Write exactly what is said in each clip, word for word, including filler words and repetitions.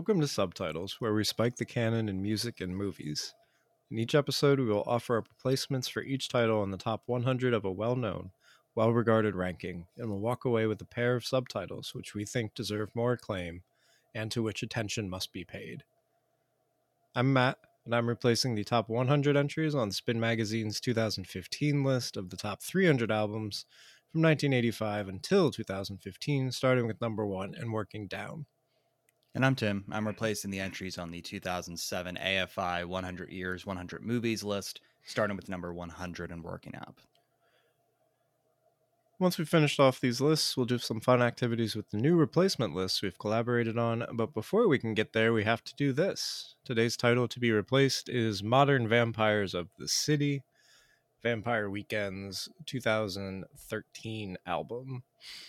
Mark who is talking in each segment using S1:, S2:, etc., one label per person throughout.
S1: Welcome to Subtitles, where we spike the canon in music and movies. In each episode, we will offer up replacements for each title on the top one hundred of a well known, well regarded ranking, and will walk away with a pair of subtitles which we think deserve more acclaim and to which attention must be paid. I'm Matt, and I'm replacing the top one hundred entries on Spin Magazine's two thousand fifteen list of the top three hundred albums from nineteen eighty-five until two thousand fifteen, starting with number one and working down.
S2: And I'm Tim. I'm replacing the entries on the two thousand seven A F I one hundred Years, one hundred Movies list, starting with number one hundred and working up.
S1: Once we've finished off these lists, we'll do some fun activities with the new replacement lists we've collaborated on, but before we can get there, we have to do this. Today's title to be replaced is Modern Vampires of the City, Vampire Weekend's two thousand thirteen album.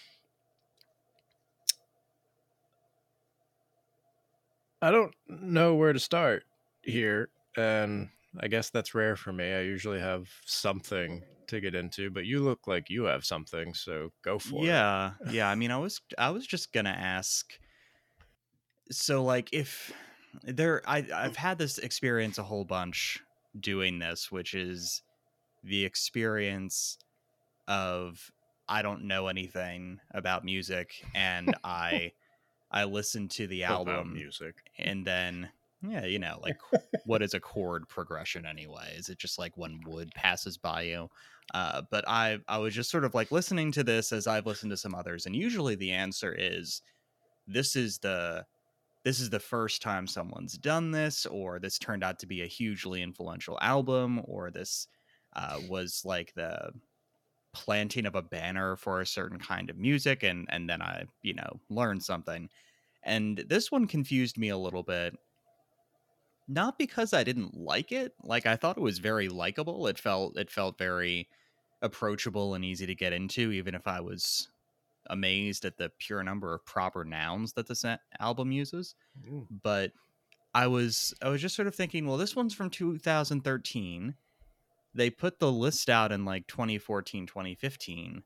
S1: I don't know where to start here, and I guess that's rare for me. I usually have something to get into, but you look like you have something, so go for
S2: yeah,
S1: it.
S2: Yeah, yeah. I mean, I was I was just gonna ask. So, like, if there, I I've had this experience a whole bunch doing this, which is the experience of I don't know anything about music, and I I listen to the
S1: About
S2: album
S1: music.
S2: and then yeah, you know, like what is a chord progression anyway? Is it just like when wood passes by you? Uh, but I I was just sort of like listening to this as I've listened to some others, and usually the answer is this is the this is the first time someone's done this, or this turned out to be a hugely influential album, or this uh, was like the planting of a banner for a certain kind of music, and and then I you know learned something. And this one confused me a little bit, not because I didn't like it. Like, I thought it was very likable. It felt it felt very approachable and easy to get into, even if I was amazed at the pure number of proper nouns that this a- album uses.
S1: Ooh.
S2: But I was I was just sort of thinking, well, this one's from two thousand thirteen. They put the list out in like twenty fourteen, twenty fifteen.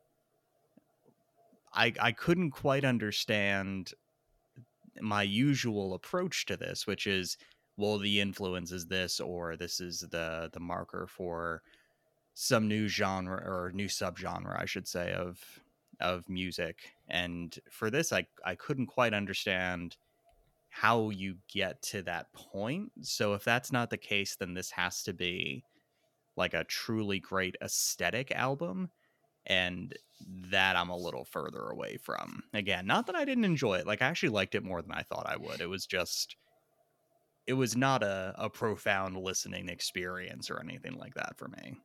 S2: I I couldn't quite understand my usual approach to this, which is, well, the influence is this, or this is the the marker for some new genre or new subgenre, I should say, of of music. And for this, I I couldn't quite understand how you get to that point. So if that's not the case, then this has to be like a truly great aesthetic album, and that I'm a little further away from. Again, not that I didn't enjoy it. Like, I actually liked it more than I thought I would. It was just, it was not a, a profound listening experience or anything like that for me.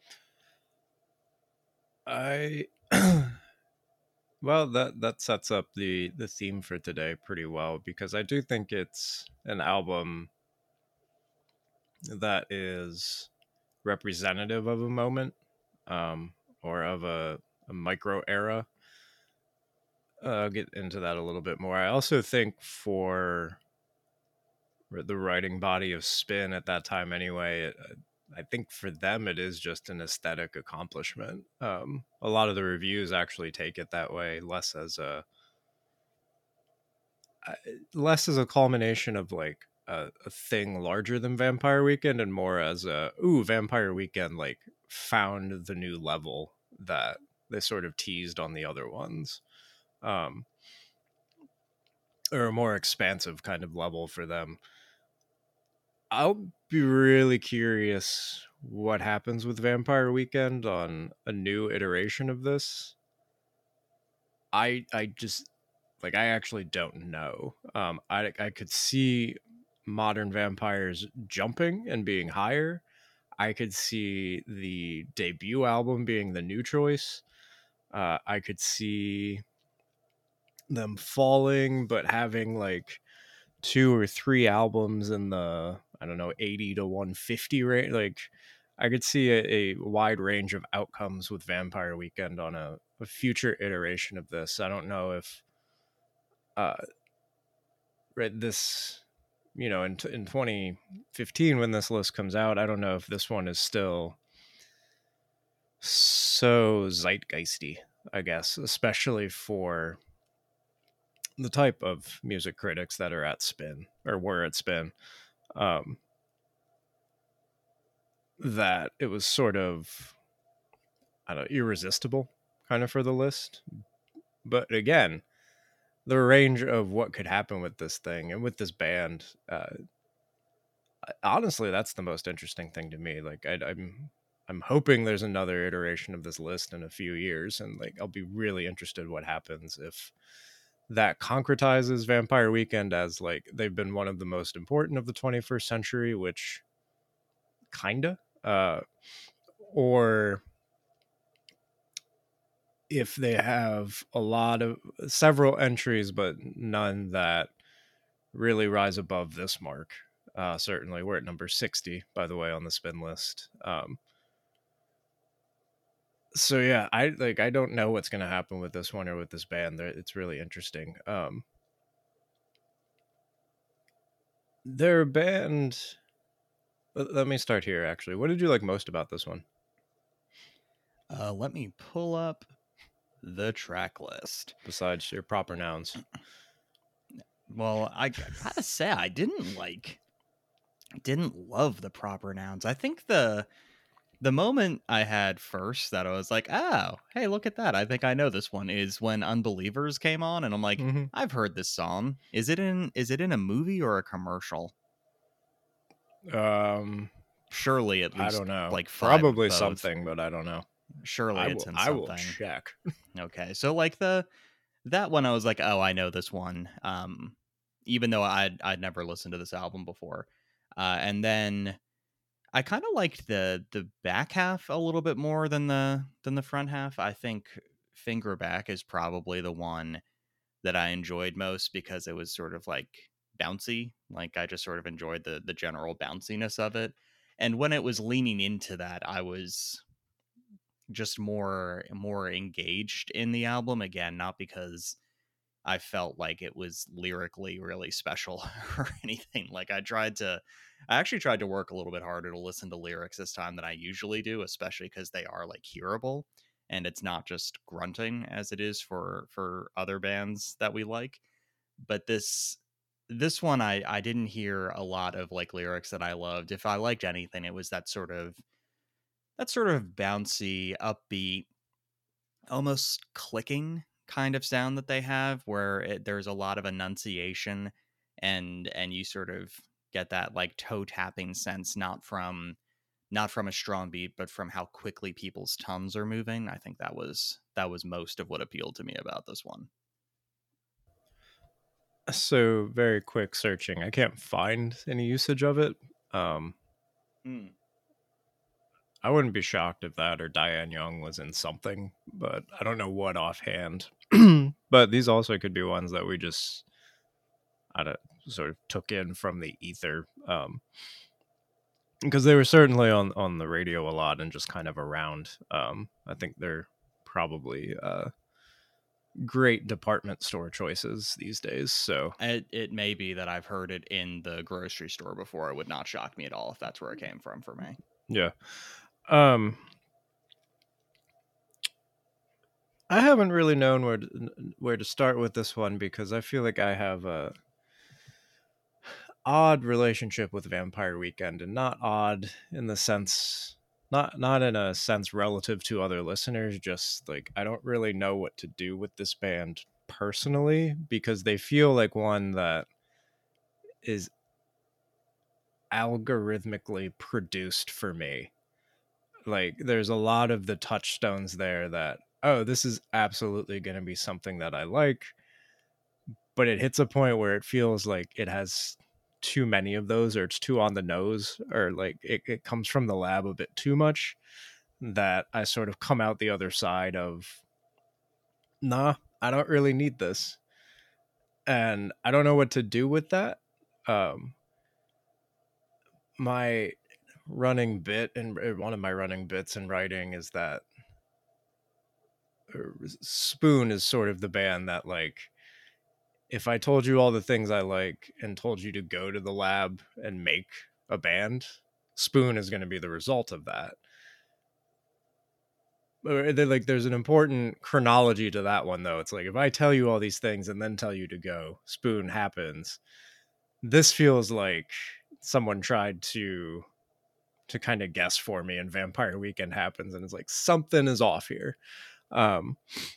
S1: I well, that that sets up the the theme for today pretty well, because I do think it's an album that is representative of a moment, um, or of a, a micro era. Uh, I'll get into that a little bit more. I also think for the writing body of Spin at that time, anyway, it, I think for them it is just an aesthetic accomplishment. Um, a lot of the reviews actually take it that way, less as a less as a culmination of like a, a thing larger than Vampire Weekend, and more as a ooh, Vampire Weekend like found the new level that they sort of teased on the other ones, um, or a more expansive kind of level for them. I'll be really curious what happens with Vampire Weekend on a new iteration of this. I I just like I actually don't know. Um, I I could see modern vampires jumping and being higher. I could see the debut album being the new choice. Uh, I could see them falling, but having like two or three albums in the I don't know eighty to one fifty range. Like I could see a, a wide range of outcomes with Vampire Weekend on a, a future iteration of this. I don't know if uh, right this you know in in twenty fifteen when this list comes out, I don't know if this one is still so zeitgeisty, I guess, especially for the type of music critics that are at Spin or were at Spin, um, that it was sort of, I don't know, irresistible kind of for the list. But again, the range of what could happen with this thing and with this band, uh, honestly, that's the most interesting thing to me. Like I, I'm, I'm hoping there's another iteration of this list in a few years, and like I'll be really interested what happens if that concretizes Vampire Weekend as like they've been one of the most important of the twenty-first century, which kinda, uh, or if they have a lot of several entries, but none that really rise above this mark. Uh, certainly, we're at number sixty, by the way, on the Spin list. Um, so yeah, I like I don't know what's gonna happen with this one or with this band. It's really interesting. Um, their band. Let me start here. Actually, what did you like most about this one?
S2: Uh, let me pull up the track list.
S1: Besides your proper nouns.
S2: Well, I gotta say, I didn't like, didn't love the proper nouns. I think the the moment I had first that I was like, oh, hey, look at that. I think I know this one is when Unbelievers came on, and I'm like,
S1: mm-hmm.
S2: I've heard this song. Is it in is it in a movie or a commercial?
S1: Um
S2: surely at
S1: I
S2: least
S1: don't know.
S2: Like five
S1: Probably
S2: both.
S1: something, but I don't know.
S2: Surely
S1: I
S2: it's
S1: will,
S2: in
S1: I
S2: something.
S1: will check.
S2: Okay. So like the that one I was like, oh, I know this one. Um even though I'd I'd never listened to this album before. Uh and then I kind of liked the the back half a little bit more than the than the front half. I think Fingerback is probably the one that I enjoyed most because it was sort of like bouncy. Like I just sort of enjoyed the the general bounciness of it. And when it was leaning into that, I was just more more engaged in the album again, not because I felt like it was lyrically really special or anything. Like I tried to I actually tried to work a little bit harder to listen to lyrics this time than I usually do, especially because they are like hearable and it's not just grunting as it is for for other bands that we like. But this this one I I didn't hear a lot of like lyrics that I loved. If I liked anything, it was that sort of that sort of bouncy, upbeat, almost clicking kind of sound that they have where it, there's a lot of enunciation and and you sort of get that like toe tapping sense, not from not from a strong beat but from how quickly people's tongues are moving. I think that was that was most of what appealed to me about this one.
S1: So very quick searching, I can't find any usage of it. um
S2: mm.
S1: I wouldn't be shocked if that or Diane Young was in something, but I don't know what offhand. But these also could be ones that we just I don't sort of took in from the ether, um, because they were certainly on on the radio a lot and just kind of around. Um, I think they're probably uh, great department store choices these days. So
S2: it, it may be that I've heard it in the grocery store before. It would not shock me at all if that's where it came from for me.
S1: Yeah. Um, I haven't really known where to, where to start with this one because I feel like I have a odd relationship with Vampire Weekend, and not odd in the sense not not in a sense relative to other listeners, just like I don't really know what to do with this band personally because they feel like one that is algorithmically produced for me. Like there's a lot of the touchstones there that, oh, this is absolutely going to be something that I like, but it hits a point where it feels like it has too many of those, or it's too on the nose, or like it, it comes from the lab a bit too much, that I sort of come out the other side of, nah, I don't really need this. And I don't know what to do with that. Um, my running bit and one of my running bits in writing is that Spoon is sort of the band that, like, if I told you all the things I like and told you to go to the lab and make a band, Spoon is going to be the result of that. or they're like there's an important chronology to that one though. It's like if I tell you all these things and then tell you to go, Spoon happens. This feels like someone tried to to kind of guess for me and Vampire Weekend happens and it's like something is off here. Um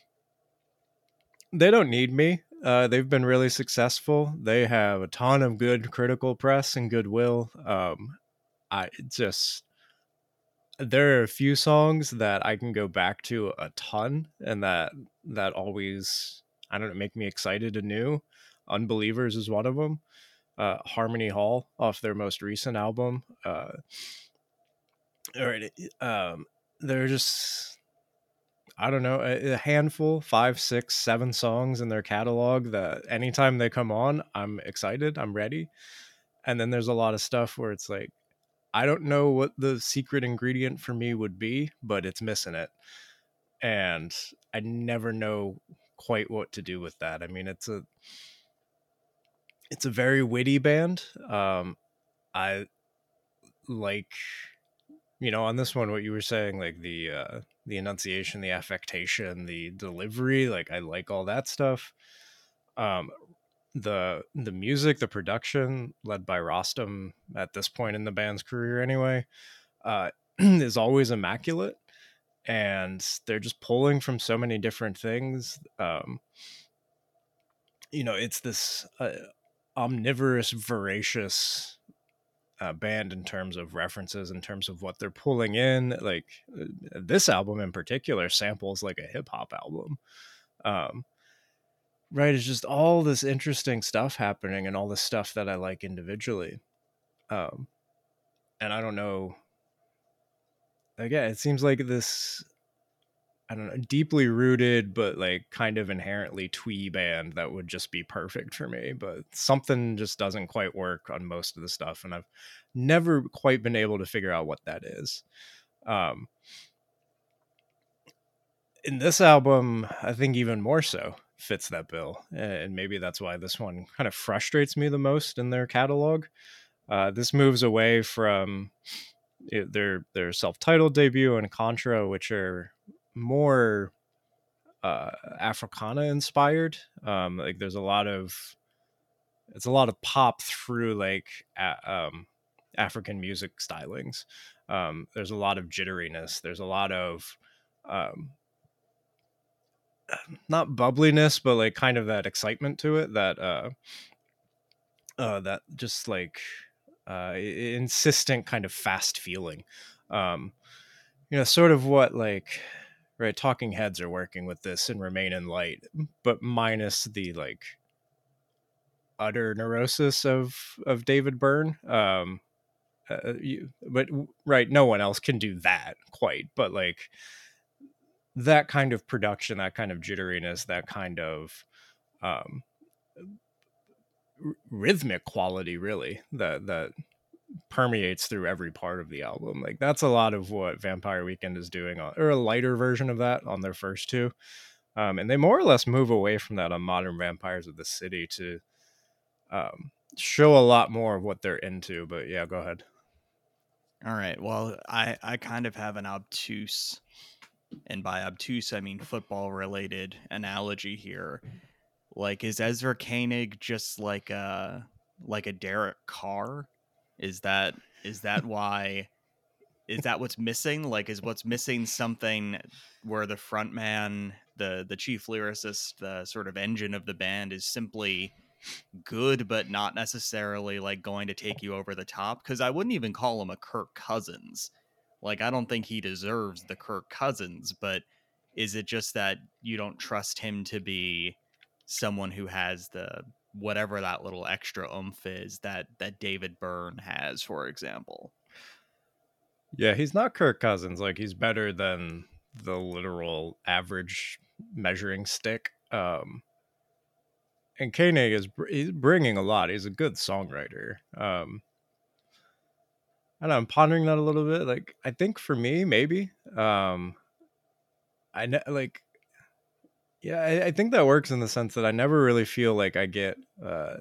S1: they don't need me. Uh, they've been really successful. They have a ton of good critical press and goodwill. Um, I just there are a few songs that I can go back to a ton, and that that always I don't know make me excited anew. Unbelievers is one of them. Uh, Harmony Hall off their most recent album. Uh, or, um, they're just I don't know, a, a handful, five, six, seven songs in their catalog that anytime they come on, I'm excited, I'm ready. And then there's a lot of stuff where it's like, I don't know what the secret ingredient for me would be, but it's missing it. And I never know quite what to do with that. I mean, it's a it's a very witty band. Um, I like you know on this one what you were saying like the uh the enunciation, the affectation, the delivery, like I like all that stuff. um the the music, the production led by Rostam at this point in the band's career anyway, uh is always immaculate, and they're just pulling from so many different things. um you know it's this uh, omnivorous, voracious uh, band in terms of references, in terms of what they're pulling in. Like uh, this album in particular samples like a hip hop album. Um, right, it's just all this interesting stuff happening, and all this stuff that I like individually. Um, and I don't know. Again, it seems like this. I don't know, deeply rooted, but like kind of inherently twee band that would just be perfect for me. But something just doesn't quite work on most of the stuff, and I've never quite been able to figure out what that is. Um, in this album, I think even more so fits that bill, and maybe that's why this one kind of frustrates me the most in their catalog. Uh, this moves away from it, their their self-titled debut and Contra, which are more uh, Africana inspired. Um, like there's a lot of it's a lot of pop through like a, um, African music stylings. Um, there's a lot of jitteriness. There's a lot of um, not bubbliness, but like kind of that excitement to it. That uh, uh, that just like uh, insistent kind of fast feeling. Um, you know, sort of what like right Talking Heads are working with this and Remain in Light, but minus the like utter neurosis of of David Byrne. Um, uh, you, but right, no one else can do that quite. But like that kind of production, that kind of jitteriness, that kind of um, r- rhythmic quality, really that that permeates through every part of the album. Like that's a lot of what Vampire Weekend is doing, on, or a lighter version of that on their first two. Um, and they more or less move away from that on Modern Vampires of the City to um, show a lot more of what they're into. But yeah, go ahead.
S2: All right. Well, I I kind of have an obtuse, and by obtuse I mean football related analogy here. Like, is Ezra Koenig just like a like a Derek Carr? Is that is that why? Is that what's missing? Like, is what's missing something where the front man, the the chief lyricist, the sort of engine of the band, is simply good, but not necessarily like going to take you over the top? Because I wouldn't even call him a Kirk Cousins. Like, I don't think he deserves the Kirk Cousins, but is it just that you don't trust him to be someone who has the whatever that little extra oomph is that that David Byrne has, for example?
S1: Yeah, he's not Kirk Cousins. Like he's better than the literal average measuring stick. Um, and Koenig is he's bringing a lot. He's a good songwriter. Um, I don't know, I'm pondering that a little bit. Like I think for me, maybe. Um, I ne- like yeah, I, I think that works in the sense that I never really feel like I get uh,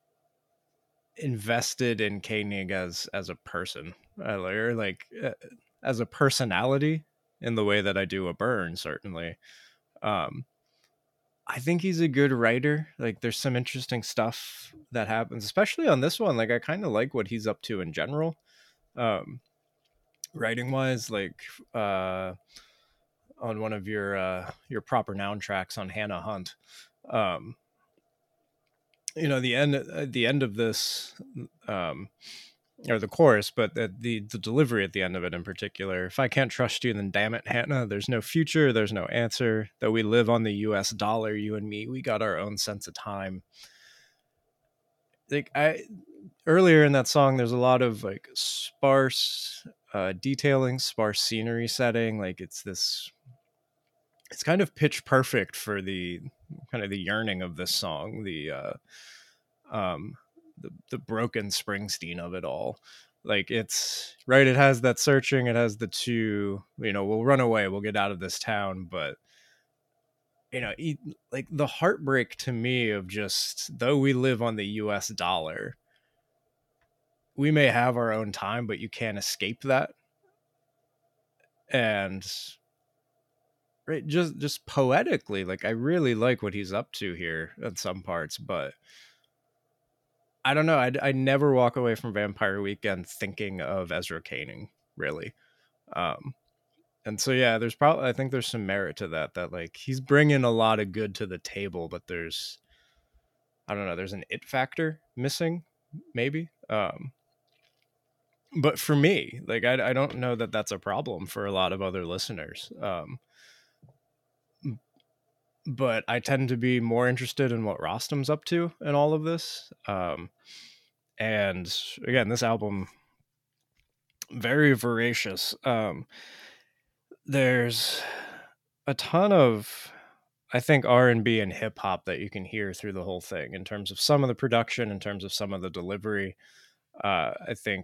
S1: invested in Koenig as as a person, uh, or like uh, as a personality in the way that I do a Burn, certainly. Um, I think he's a good writer. Like, there's some interesting stuff that happens, especially on this one. Like, I kind of like what he's up to in general, um, writing wise. Like, uh, on one of your uh, your proper noun tracks on Hannah Hunt, um, you know, the end at the end of this, um, or the chorus, but the, the the delivery at the end of it in particular. If I can't trust you, then damn it, Hannah. There's no future. There's no answer. Though we live on the U S dollar, you and me, we got our own sense of time. Like, I earlier in that song, there's a lot of like sparse uh, detailing, sparse scenery setting. Like, it's this. It's kind of pitch perfect for the kind of the yearning of this song. The uh, um, the the broken Springsteen of it all. Like, it's right. It has that searching. It has the two. You know, we'll run away. We'll get out of this town. But you know, e- like the heartbreak to me of just though we live on the U S dollar, we may have our own time, but you can't escape that. And right, just just poetically, like I really like what he's up to here at some parts, but I don't know. I I never walk away from Vampire Weekend thinking of Ezra Koenig, really. Um, and so yeah, there's probably I think there's some merit to that. That like he's bringing a lot of good to the table, but there's I don't know. There's an it factor missing, maybe. Um, but for me, like I I don't know that that's a problem for a lot of other listeners. Um, but I tend to be more interested in what Rostam's up to in all of this. Um, and again, this album very voracious. Um, there's a ton of I think R and B and hip hop that you can hear through the whole thing in terms of some of the production, in terms of some of the delivery. Uh, I think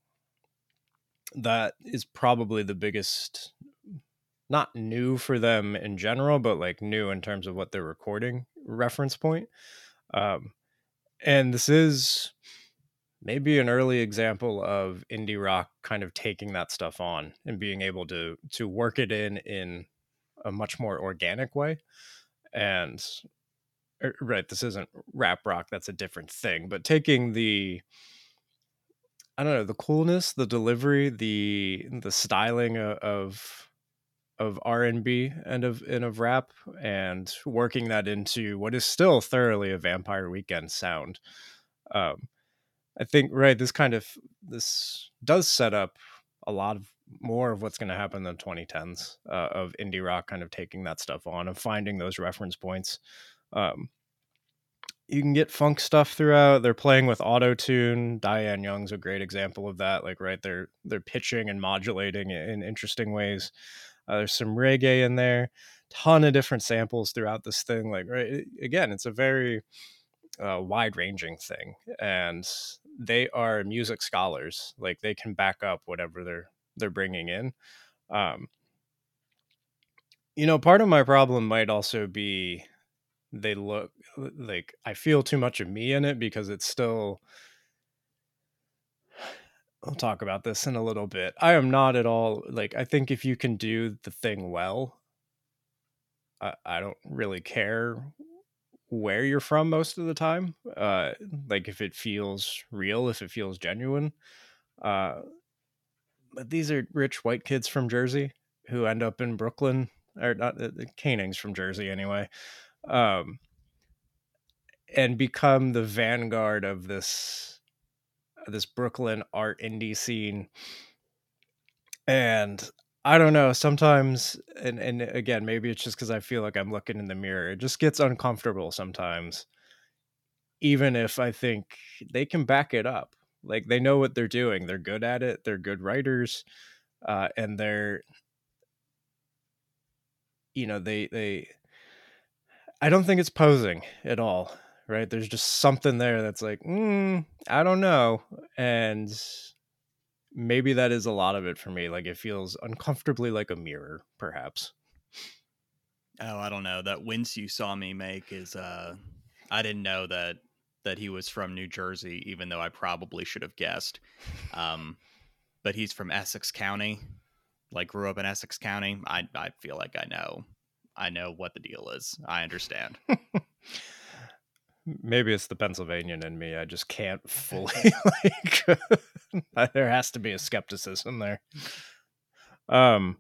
S1: that is probably the biggest, not new for them in general, but like new in terms of what they're recording reference point. Um, and this is maybe an early example of indie rock kind of taking that stuff on and being able to to work it in in a much more organic way. And er, right, this isn't rap rock, that's a different thing, but taking the I don't know, the coolness, the delivery, the the styling of of, of R and B and of and of rap, and working that into what is still thoroughly a Vampire Weekend sound. um I think right, this kind of this does set up a lot of more of what's going to happen in the twenty tens, uh, of indie rock kind of taking that stuff on and finding those reference points. Um, you can get funk stuff throughout. They're playing with auto tune. Diane Young's a great example of that. Like right, they're they're pitching and modulating in interesting ways. Uh, there's some reggae in there, ton of different samples throughout this thing. Like right, again, it's a very uh, wide ranging thing, and they are music scholars. Like they can back up whatever they're they're bringing in. Um, you know, part of my problem might also be they look like I feel too much of me in it because it's still. I'll talk about this in a little bit. I am not at all like I think if you can do the thing well, I, I don't really care where you're from most of the time. Uh, like if it feels real, if it feels genuine. Uh, but these are rich white kids from Jersey who end up in Brooklyn, or not. Uh, Koenig's from Jersey anyway, um, and become the vanguard of this this Brooklyn art indie scene. And I don't know, sometimes, and and again, maybe it's just because I feel like I'm looking in the mirror. It just gets uncomfortable sometimes, even if I think they can back it up. Like they know what they're doing. They're good at it. They're good writers, uh, and they're you know they they. I don't think it's posing at all. Right? There's just something there that's like, mm, I don't know, and maybe that is a lot of it for me. Like it feels uncomfortably like a mirror, perhaps.
S2: Oh, I don't know. That wince you saw me make is uh I didn't know that that he was from New Jersey, even though I probably should have guessed. Um, but he's from Essex County. like grew up in Essex County, I I feel like I know I know what the deal is. I understand.
S1: Maybe it's the Pennsylvanian in me. I just can't fully like. There has to be a skepticism there. Um.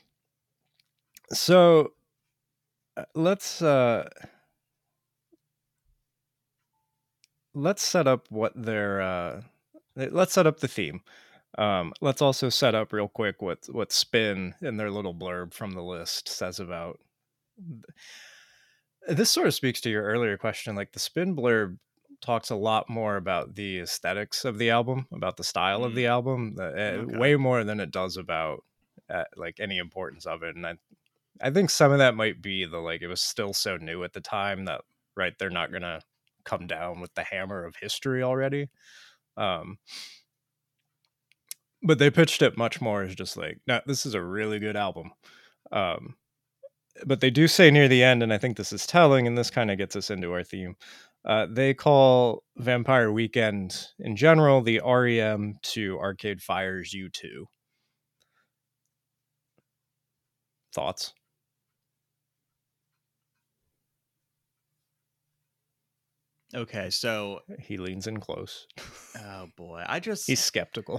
S1: So uh, let's uh let's set up what their uh let's set up the theme. Um, let's also set up real quick what what Spin in their little blurb from the list says about. This sort of speaks to your earlier question. Like the Spin blurb talks a lot more about the aesthetics of the album, about the style mm. of the album, uh, okay. way more than it does about uh, like any importance of it. And I, I think some of that might be the like it was still so new at the time that right they're not gonna come down with the hammer of history already. Um, but they pitched it much more as just like, no, this is a really good album. Um, but they do say near the end, and I think this is telling, and this kind of gets us into our theme. Uh, they call Vampire Weekend in general the R E M to Arcade Fire's U two. Thoughts?
S2: Okay, so
S1: he leans in close.
S2: Oh boy, I just
S1: he's skeptical.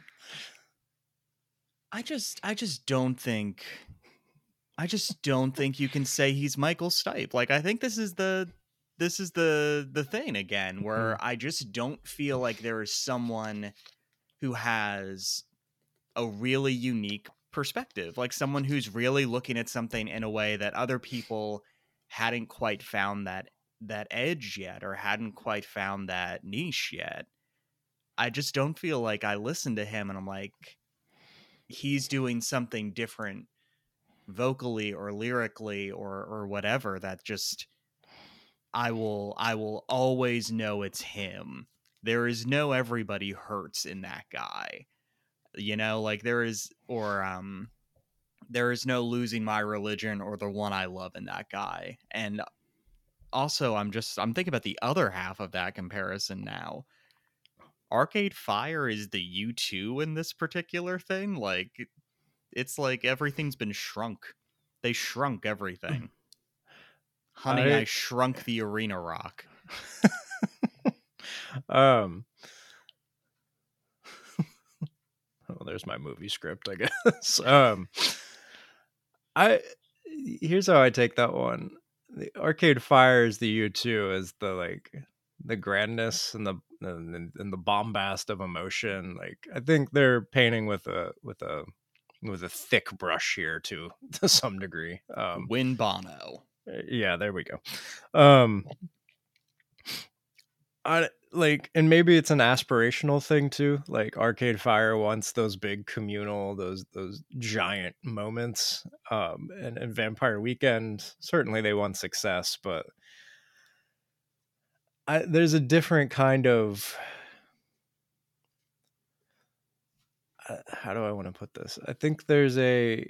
S2: I just I just don't think I just don't think you can say he's Michael Stipe. Like I think this is the this is the the thing again where mm-hmm. I just don't feel like there is someone who has a really unique perspective, like someone who's really looking at something in a way that other people hadn't quite found that that edge yet or hadn't quite found that niche yet. I just don't feel like I listen to him and I'm like, he's doing something different vocally or lyrically or or whatever that just I will I will always know it's him. There is no Everybody Hurts in that guy. You know, like there is or um there is no Losing My Religion or The One I Love in that guy. And also I'm just I'm thinking about the other half of that comparison now. Arcade Fire is the U two in this particular thing. Like it's like everything's been shrunk. They shrunk everything. Honey, I, I Shrunk the Arena Rock.
S1: um oh, there's my movie script, I guess. um I here's how I take that one. The Arcade Fire is the U two as the like the grandness and the and, and the bombast of emotion. Like I think they're painting with a with a with a thick brush here to to some degree. Um,
S2: Win Bono.
S1: Yeah, there we go. Um, I like, and maybe it's an aspirational thing too. Like Arcade Fire wants those big communal, those those giant moments. Um, and, and Vampire Weekend certainly they want success, but I, there's a different kind of. Uh, how do I want to put this? I think there's a.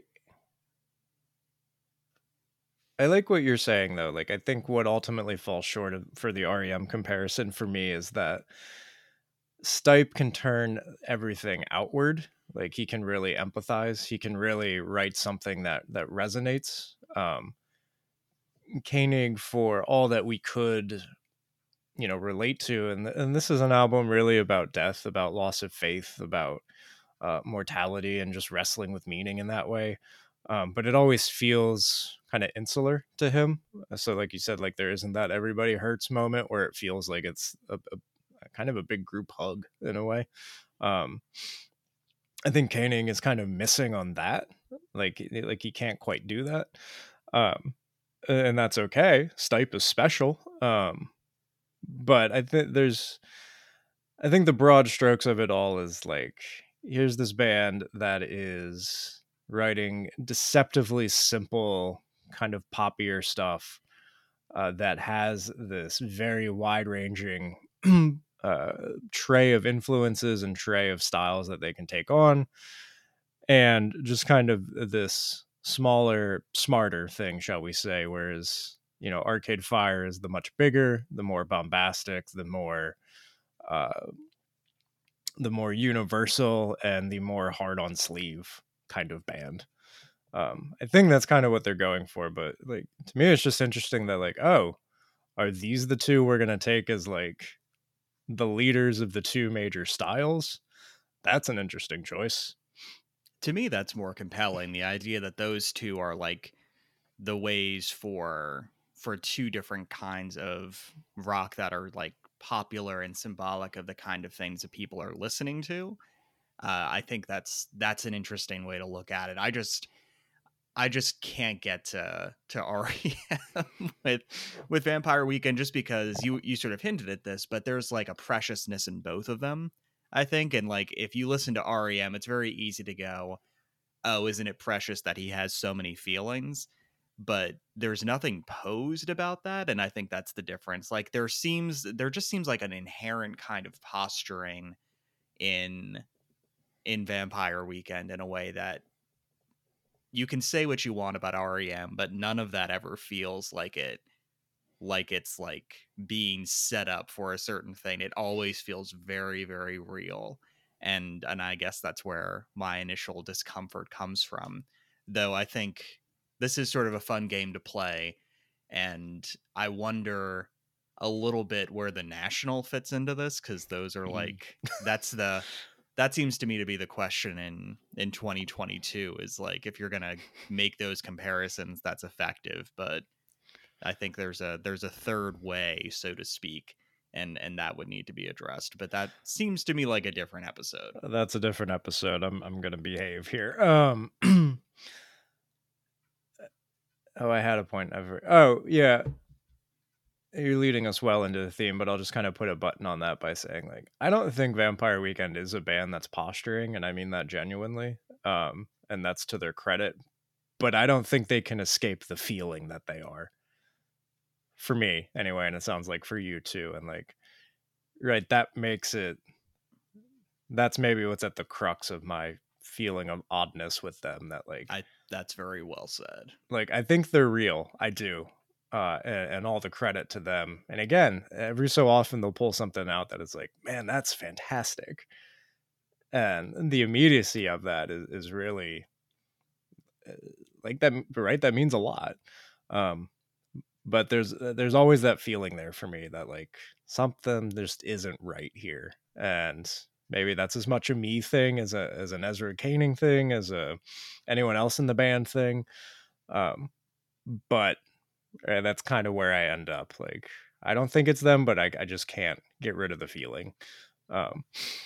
S1: I like what you're saying though. Like I think what ultimately falls short of for the R E M comparison for me is that Stipe can turn everything outward. Like he can really empathize. He can really write something that that resonates. Um, Koenig, for all that we could, you know, relate to, and and this is an album really about death, about loss of faith, about uh, mortality, and just wrestling with meaning in that way. Um, but it always feels kind of insular to him. So like you said, like there isn't that Everybody Hurts moment where it feels like it's a, a, a kind of a big group hug in a way. Um, I think Koenig is kind of missing on that. Like, like he can't quite do that. Um, and that's okay. Stipe is special. Um, but I think there's, I think the broad strokes of it all is like, here's this band that is writing deceptively simple kind of poppier stuff uh, that has this very wide-ranging uh, tray of influences and tray of styles that they can take on, and just kind of this smaller, smarter thing, shall we say, whereas, you know, Arcade Fire is the much bigger, the more bombastic, the more uh, the more universal, and the more hard on sleeve. kind of band. Um, I think that's kind of what they're going for, but like to me, it's just interesting that like, oh, are these the two we're gonna take as like the leaders of the two major styles? That's an interesting choice.
S2: To me, that's more compelling. The idea that those two are like the ways for for two different kinds of rock that are like popular and symbolic of the kind of things that people are listening to. Uh, I think that's that's an interesting way to look at it. I just I just can't get to to R E M with with Vampire Weekend just because you you sort of hinted at this, but there's like a preciousness in both of them, I think. And like if you listen to R E M, it's very easy to go, "Oh, isn't it precious that he has so many feelings?" But there's nothing posed about that, and I think that's the difference. Like there seems there just seems like an inherent kind of posturing in in Vampire Weekend in a way that you can say what you want about R E M, but none of that ever feels like it like it's like being set up for a certain thing. It always feels very, very real. And and I guess that's where my initial discomfort comes from. Though I think this is sort of a fun game to play. And I wonder a little bit where the National fits into this, because those are like that's the that seems to me to be the question in in twenty twenty-two is like if you're gonna make those comparisons, that's effective. But I think there's a there's a third way, so to speak, and and that would need to be addressed. But that seems to me like a different episode.
S1: That's a different episode. I'm I'm gonna behave here. Um oh, I had a point. Ever. Oh, yeah. You're leading us well into the theme, but I'll just kind of put a button on that by saying, like, I don't think Vampire Weekend is a band that's posturing, and I mean that genuinely. Um, and that's to their credit. But I don't think they can escape the feeling that they are. For me, anyway, and it sounds like for you too. And like, right, that makes it that's maybe what's at the crux of my feeling of oddness with them. That like
S2: I that's very well said.
S1: Like I think they're real. I do. Uh, and, and all the credit to them. And again, every so often they'll pull something out that is like, man, that's fantastic. And the immediacy of that is, is really uh, like that, right? That means a lot. Um, but there's there's always that feeling there for me that like something just isn't right here. And maybe that's as much a me thing as a as an Ezra Koenig thing, as a anyone else in the band thing. Um, but uh, that's kind of where I end up. Like, I don't think it's them, but I, I just can't get rid of the feeling. Um,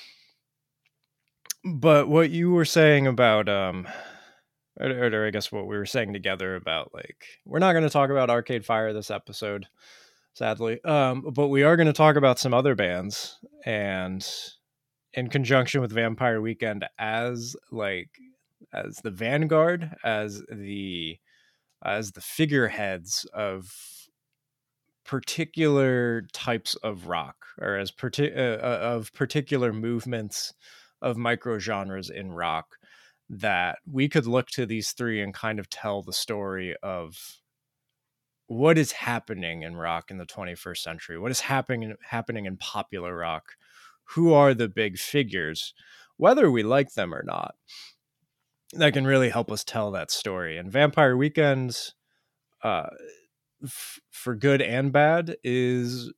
S1: but what you were saying about, um, or, or I guess what we were saying together about, like, we're not going to talk about Arcade Fire this episode, sadly. Um, but we are going to talk about some other bands, and in conjunction with Vampire Weekend as like as the vanguard, as the as the figureheads of particular types of rock, or as parti- uh, of particular movements of micro genres in rock, that we could look to these three and kind of tell the story of what is happening in rock in the twenty-first century, what is happening happening in popular rock, who are the big figures, whether we like them or not, that can really help us tell that story. And Vampire Weekend, uh, f- for good and bad, is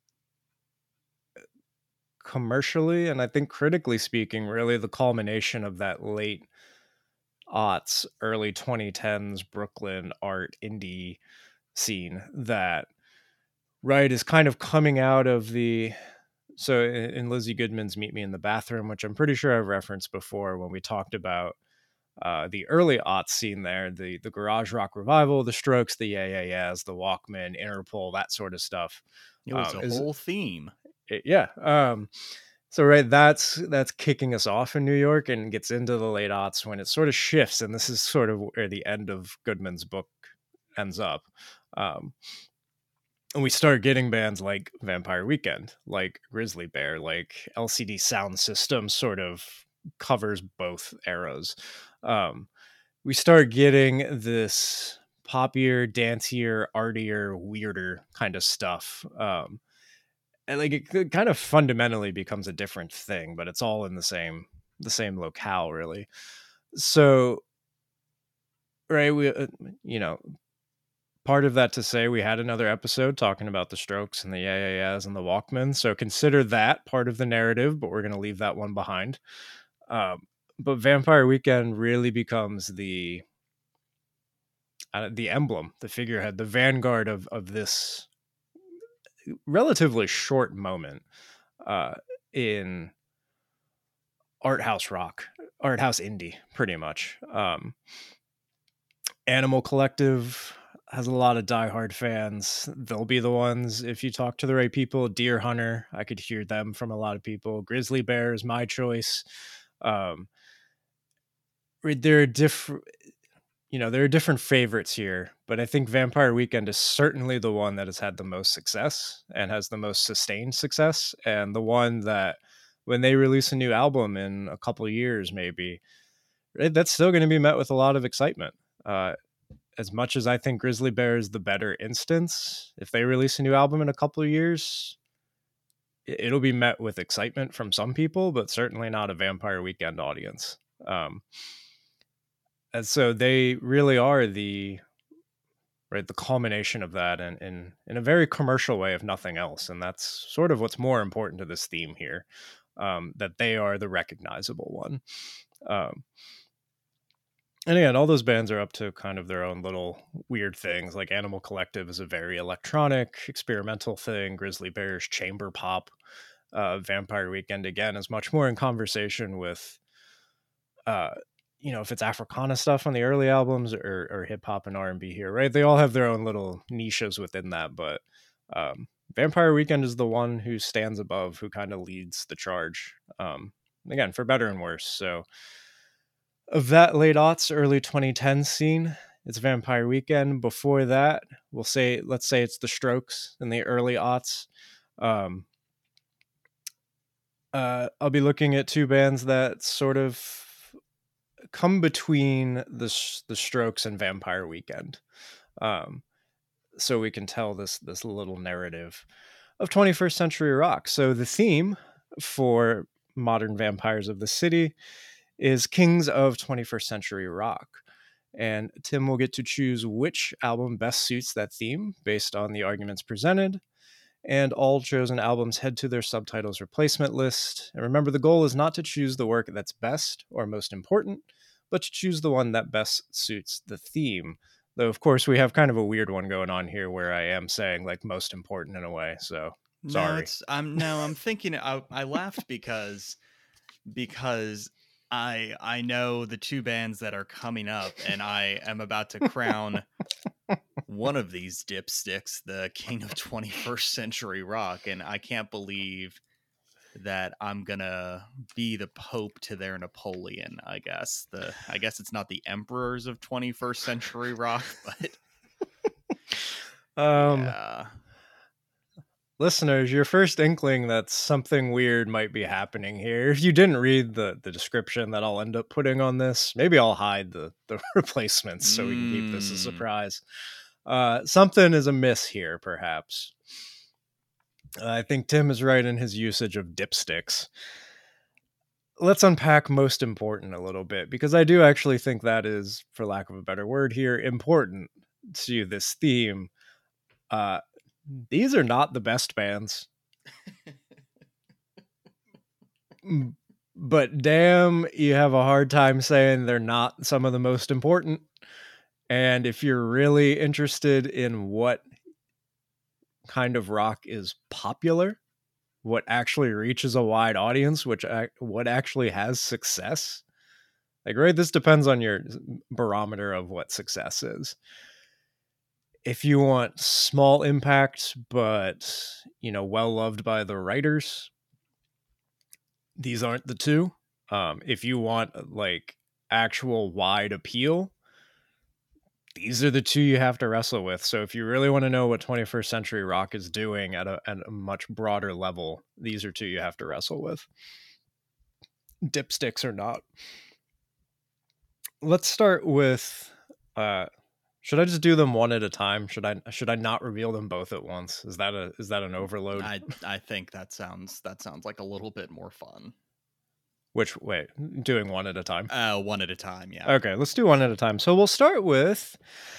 S1: commercially and I think critically speaking, really the culmination of that late aughts, early twenty tens Brooklyn art indie scene that, right, is kind of coming out of the. So in, in Lizzie Goodman's Meet Me in the Bathroom, which I'm pretty sure I've referenced before when we talked about uh, the early aughts scene there, the the garage rock revival, the Strokes, the Yeah Yeah Yeahs, the Walkmen, Interpol, that sort of stuff.
S2: It was
S1: Um,
S2: a
S1: is
S2: whole theme.
S1: it, yeah. Um, so right, that's that's kicking us off in New York and gets into the late aughts when it sort of shifts, and this is sort of where the end of Goodman's book ends up. Um, and we start getting bands like Vampire Weekend, like Grizzly Bear, like L C D Sound System sort of covers both eras. Um, we start getting this poppier, dancier, artier, weirder kind of stuff. Um, and like it kind of fundamentally becomes a different thing, but it's all in the same the same locale, really. So, right, we, uh, you know, part of that to say we had another episode talking about the Strokes and the Yeah Yeah Yeahs and the Walkmen. So consider that part of the narrative, but we're going to leave that one behind. Um, but Vampire Weekend really becomes the uh, the emblem, the figurehead, the vanguard of of this relatively short moment uh, in art house rock, art house indie, pretty much. Um, Animal Collective has a lot of diehard fans. They'll be the ones, if you talk to the right people. Deer Hunter, I could hear them from a lot of people. Grizzly Bear is my choice. Um, there are different, you know, there are different favorites here, but I think Vampire Weekend is certainly the one that has had the most success and has the most sustained success, and the one that when they release a new album in a couple of years, maybe, that's still going to be met with a lot of excitement. Uh, as much as I think Grizzly Bear is the better instance, if they release a new album in a couple of years, it'll be met with excitement from some people, but certainly not a Vampire Weekend audience. Um, and so they really are the right the culmination of that, and in in a very commercial way, if nothing else. And that's sort of what's more important to this theme here, um, that they are the recognizable one. Um, And again, all those bands are up to kind of their own little weird things. Like Animal Collective is a very electronic, experimental thing. Grizzly Bear's chamber pop. Uh, Vampire Weekend, again, is much more in conversation with, uh, you know, if it's Africana stuff on the early albums, or, or hip hop and R and B here, right? They all have their own little niches within that. But um, Vampire Weekend is the one who stands above, who kind of leads the charge. Um, again, for better and worse. So, of that late aughts, early twenty tens scene, it's Vampire Weekend. Before that, we'll say, let's say it's the Strokes in the early aughts. Um, uh, I'll be looking at two bands that sort of come between the the Strokes and Vampire Weekend, um, so we can tell this this little narrative of twenty-first century rock. So the theme for Modern Vampires of the City is Kings of twenty-first century rock. And Tim will get to choose which album best suits that theme based on the arguments presented. And all chosen albums head to their subtitles replacement list. And remember, the goal is not to choose the work that's best or most important, but to choose the one that best suits the theme. Though, of course, we have kind of a weird one going on here where I am saying like most important in a way. So
S2: No,
S1: sorry.
S2: it's I'm no, I'm thinking I, I laughed because because I I know the two bands that are coming up, and I am about to crown one of these dipsticks the king of twenty-first century rock, and I can't believe that I'm gonna be the Pope to their Napoleon. I guess the I guess it's not the emperors of twenty-first century rock, but
S1: um
S2: yeah.
S1: Listeners, your first inkling that something weird might be happening here. If you didn't read the, the description that I'll end up putting on this, maybe I'll hide the, the replacements so we can keep this a
S2: Mm.
S1: surprise. Uh, something is amiss here, perhaps. Uh, I think Tim is right in his usage of dipsticks. Let's unpack most important a little bit, because I do actually think that is, for lack of a better word here, important to this theme. Uh, these are not the best bands. But damn, you have a hard time saying they're not some of the most important. And if you're really interested in what kind of rock is popular, what actually reaches a wide audience, which what actually has success, like, right, this depends on your barometer of what success is. If you want small impact, but, you know, well loved by the writers, these aren't the two. Um, if you want like actual wide appeal, these are the two you have to wrestle with. So if you really want to know what twenty-first century rock is doing at a, at a much broader level, these are two you have to wrestle with. Dipsticks or not. Let's start with, uh, should I just do them one at a time? Should I should I not reveal them both at once? Is that a is that an overload?
S2: I I think that sounds that sounds like a little bit more fun.
S1: Which, wait, doing one at a time?
S2: Uh, one at a time, yeah.
S1: Okay, let's do one at a time. So we'll start with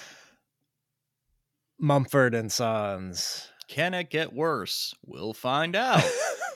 S1: Mumford and Sons.
S2: Can it get worse? We'll find out.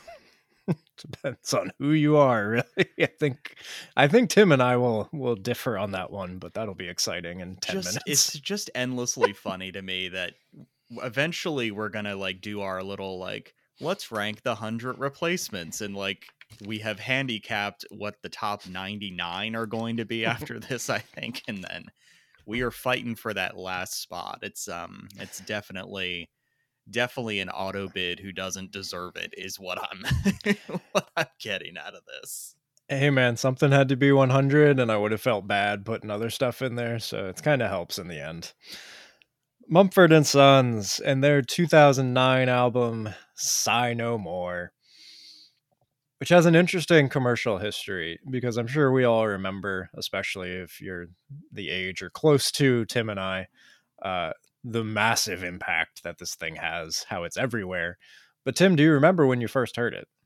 S1: Depends on who you are, really. I think I think Tim and I will will differ on that one, but that'll be exciting in ten
S2: just,
S1: minutes.
S2: It's just endlessly funny to me that eventually we're gonna like do our little like let's rank the hundred replacements, and like we have handicapped what the top ninety-nine are going to be after this, I think, and then we are fighting for that last spot. It's um it's definitely definitely an auto bid who doesn't deserve it is what I'm what I'm getting out of this.
S1: Hey man, something had to be one hundred, and I would have felt bad putting other stuff in there, so it kind of helps in the end. Mumford and Sons and their two thousand nine album Sigh No More, which has an interesting commercial history, because I'm sure we all remember, especially if you're the age or close to Tim and I, uh, the massive impact that this thing has, how it's everywhere. But Tim, do you remember when you first heard it?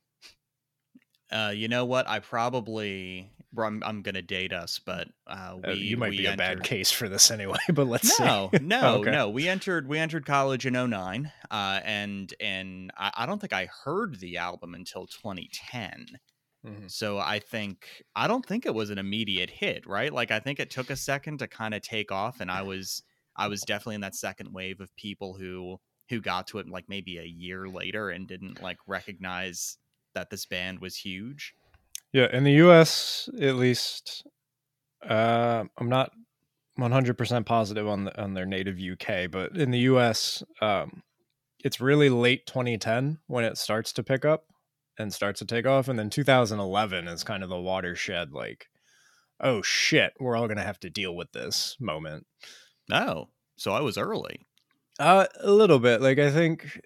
S2: Uh, you know what? I probably I'm, I'm gonna date us, but uh, we
S1: Uh, you might
S2: we
S1: be
S2: entered...
S1: a bad case for this anyway. But let's
S2: no,
S1: see.
S2: no,
S1: okay.
S2: no. We entered we entered college in oh nine, uh, and and I, I don't think I heard the album until twenty ten. Mm-hmm. So I think I don't think it was an immediate hit, right? Like I think it took a second to kind of take off, and I was I was definitely in that second wave of people who who got to it like maybe a year later and didn't like recognize that this band was huge.
S1: Yeah, in the U S at least, uh, I'm not one hundred percent positive on the, on their native U K, but in the U S, um, it's really late twenty ten when it starts to pick up and starts to take off, and then two thousand eleven is kind of the watershed, like, oh shit, we're all gonna have to deal with this moment.
S2: Oh, so I was early.
S1: Uh, a little bit. Like, I think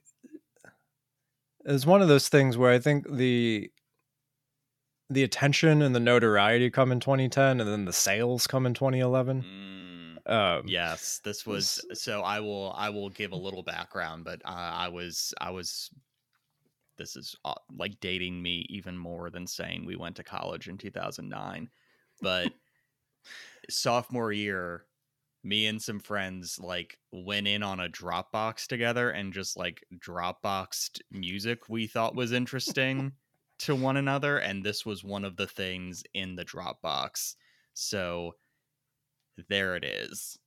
S1: it's one of those things where I think the the attention and the notoriety come in twenty ten, and then the sales come in twenty eleven.
S2: Mm,
S1: um,
S2: yes, this was so. I will I will give a little background, but uh, I was I was. This is uh, like dating me even more than saying we went to college in two thousand nine, but sophomore year, me and some friends like went in on a Dropbox together and just like Dropboxed music we thought was interesting to one another, and this was one of the things in the Dropbox. So there it is.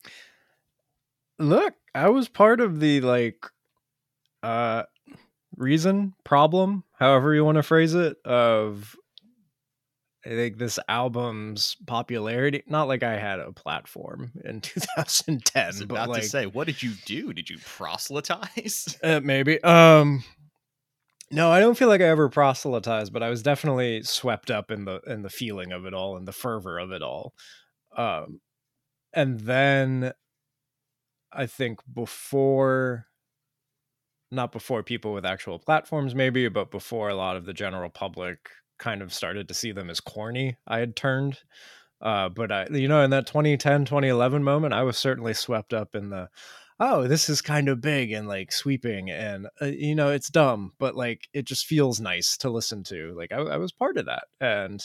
S1: Look, I was part of the like uh reason, problem, however you want to phrase it, of I think this album's popularity. Not like I had a platform in two thousand ten. I was
S2: about
S1: but like,
S2: to say, what did you do? Did you proselytize?
S1: Uh, maybe. Um, no, I don't feel like I ever proselytized, but I was definitely swept up in the in the feeling of it all and the fervor of it all. Um, and then I think before, not before people with actual platforms, maybe, but before a lot of the general public kind of started to see them as corny, I had turned. Uh, but I, you know, in that twenty ten, twenty eleven moment, I was certainly swept up in the, oh, this is kind of big and like sweeping, and uh, you know, it's dumb, but like it just feels nice to listen to. Like I, I was part of that, and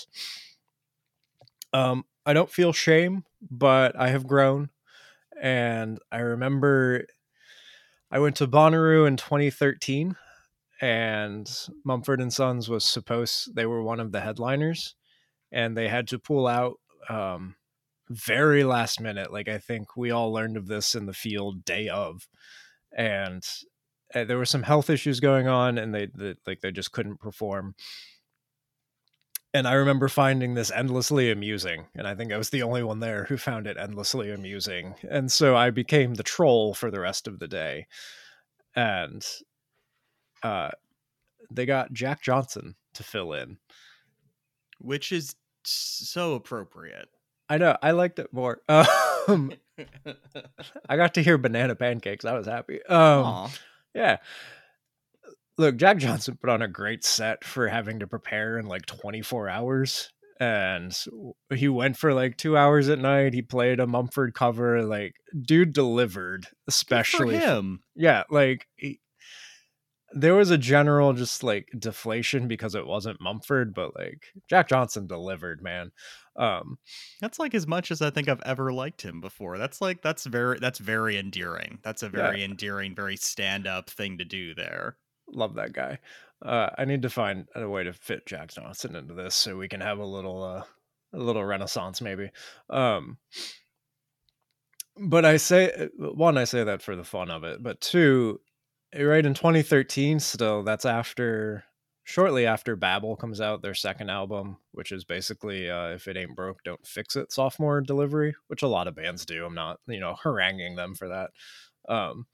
S1: um, I don't feel shame, but I have grown, and I remember I went to Bonnaroo in twenty thirteen, and Mumford and Sons was supposed, they were one of the headliners, and they had to pull out um, very last minute. Like I think we all learned of this in the field day of, and uh, there were some health issues going on, and they, they like they just couldn't perform. And I remember finding this endlessly amusing, and I think I was the only one there who found it endlessly amusing. And so I became the troll for the rest of the day. And uh, they got Jack Johnson to fill in,
S2: which is so appropriate.
S1: I know. I liked it more. Um, I got to hear Banana Pancakes. I was happy. Um, yeah. Look, Jack Johnson put on a great set for having to prepare in like twenty-four hours. And he went for like two hours at night. He played a Mumford cover. Like, dude delivered, especially
S2: Good for him.
S1: For, yeah, like he, there was a general just like deflation because it wasn't Mumford, but like Jack Johnson delivered, man. Um,
S2: That's like as much as I think I've ever liked him before. That's like that's very that's very endearing. That's a
S1: yeah,
S2: very endearing, very stand up thing to do there.
S1: love that guy. Uh, I need to find a way to fit Jack Johnson into this so we can have a little uh, a little renaissance maybe. Um, but I say one, I say that for the fun of it, but two, right in twenty thirteen, still that's after shortly after Babel comes out, their second album, which is basically uh, if it ain't broke, don't fix it sophomore delivery, which a lot of bands do. I'm not, you know, haranguing them for that. Um,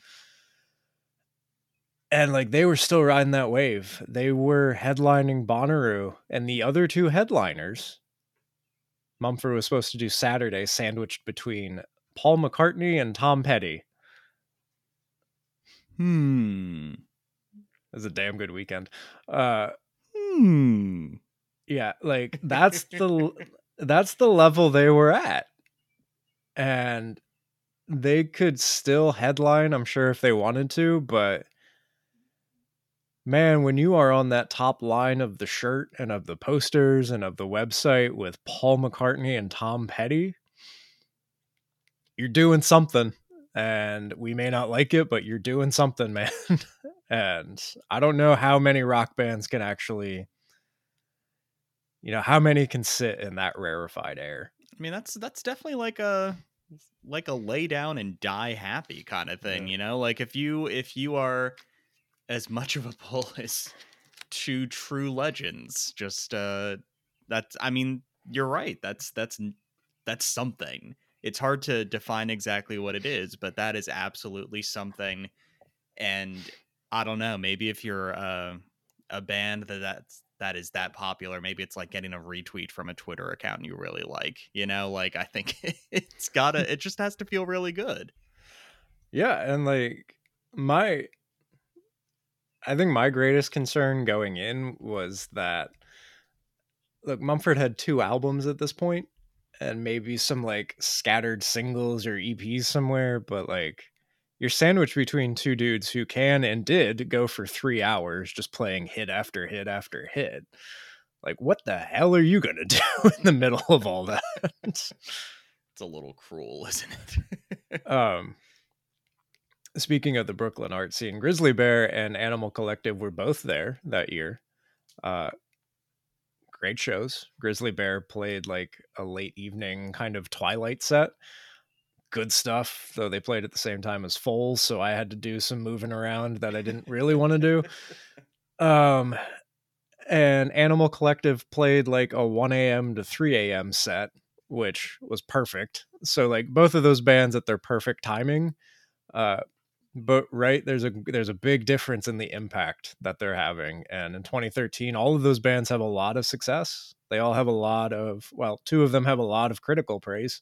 S1: and like they were still riding that wave. They were headlining Bonnaroo, and the other two headliners, Mumford was supposed to do Saturday, sandwiched between Paul McCartney and Tom Petty.
S2: Hmm.
S1: It was a damn good weekend. Uh,
S2: Hmm.
S1: yeah, like that's the that's the level they were at, and they could still headline, I'm sure, if they wanted to, but man, when you are on that top line of the shirt and of the posters and of the website with Paul McCartney and Tom Petty, you're doing something. And we may not like it, but you're doing something, man. And I don't know how many rock bands can actually, you know, how many can sit in that rarefied air.
S2: I mean, that's that's definitely like a like a lay down and die happy kind of thing,
S1: Yeah.
S2: you know? Like if you if you are as much of a pull as two true legends, just uh that's I mean, you're right. That's that's that's something. It's hard to define exactly what it is, but that is absolutely something. And I don't know, maybe if you're uh, a band that that's that is that popular, maybe it's like getting a retweet from a Twitter account you really like, you know, like I think it's gotta it just has to feel really good.
S1: Yeah, and like my I think my greatest concern going in was that look, Mumford had two albums at this point and maybe some like scattered singles or E Ps somewhere, but like you're sandwiched between two dudes who can and did go for three hours just playing hit after hit after hit. Like, what the hell are you gonna do in the middle of all that?
S2: It's a little cruel, isn't it?
S1: um, speaking of the Brooklyn art scene, Grizzly Bear and Animal Collective were both there that year. Uh, great shows. Grizzly Bear played like a late evening kind of twilight set. Good stuff, though they played at the same time as Foals, so I had to do some moving around that I didn't really want to do. Um, and Animal Collective played like a one a.m. to three a.m. set, which was perfect. So like both of those bands at their perfect timing. Uh, but right, there's a there's a big difference in the impact that they're having. And in twenty thirteen, all of those bands have a lot of success. They all have a lot of, well, two of them have a lot of critical praise.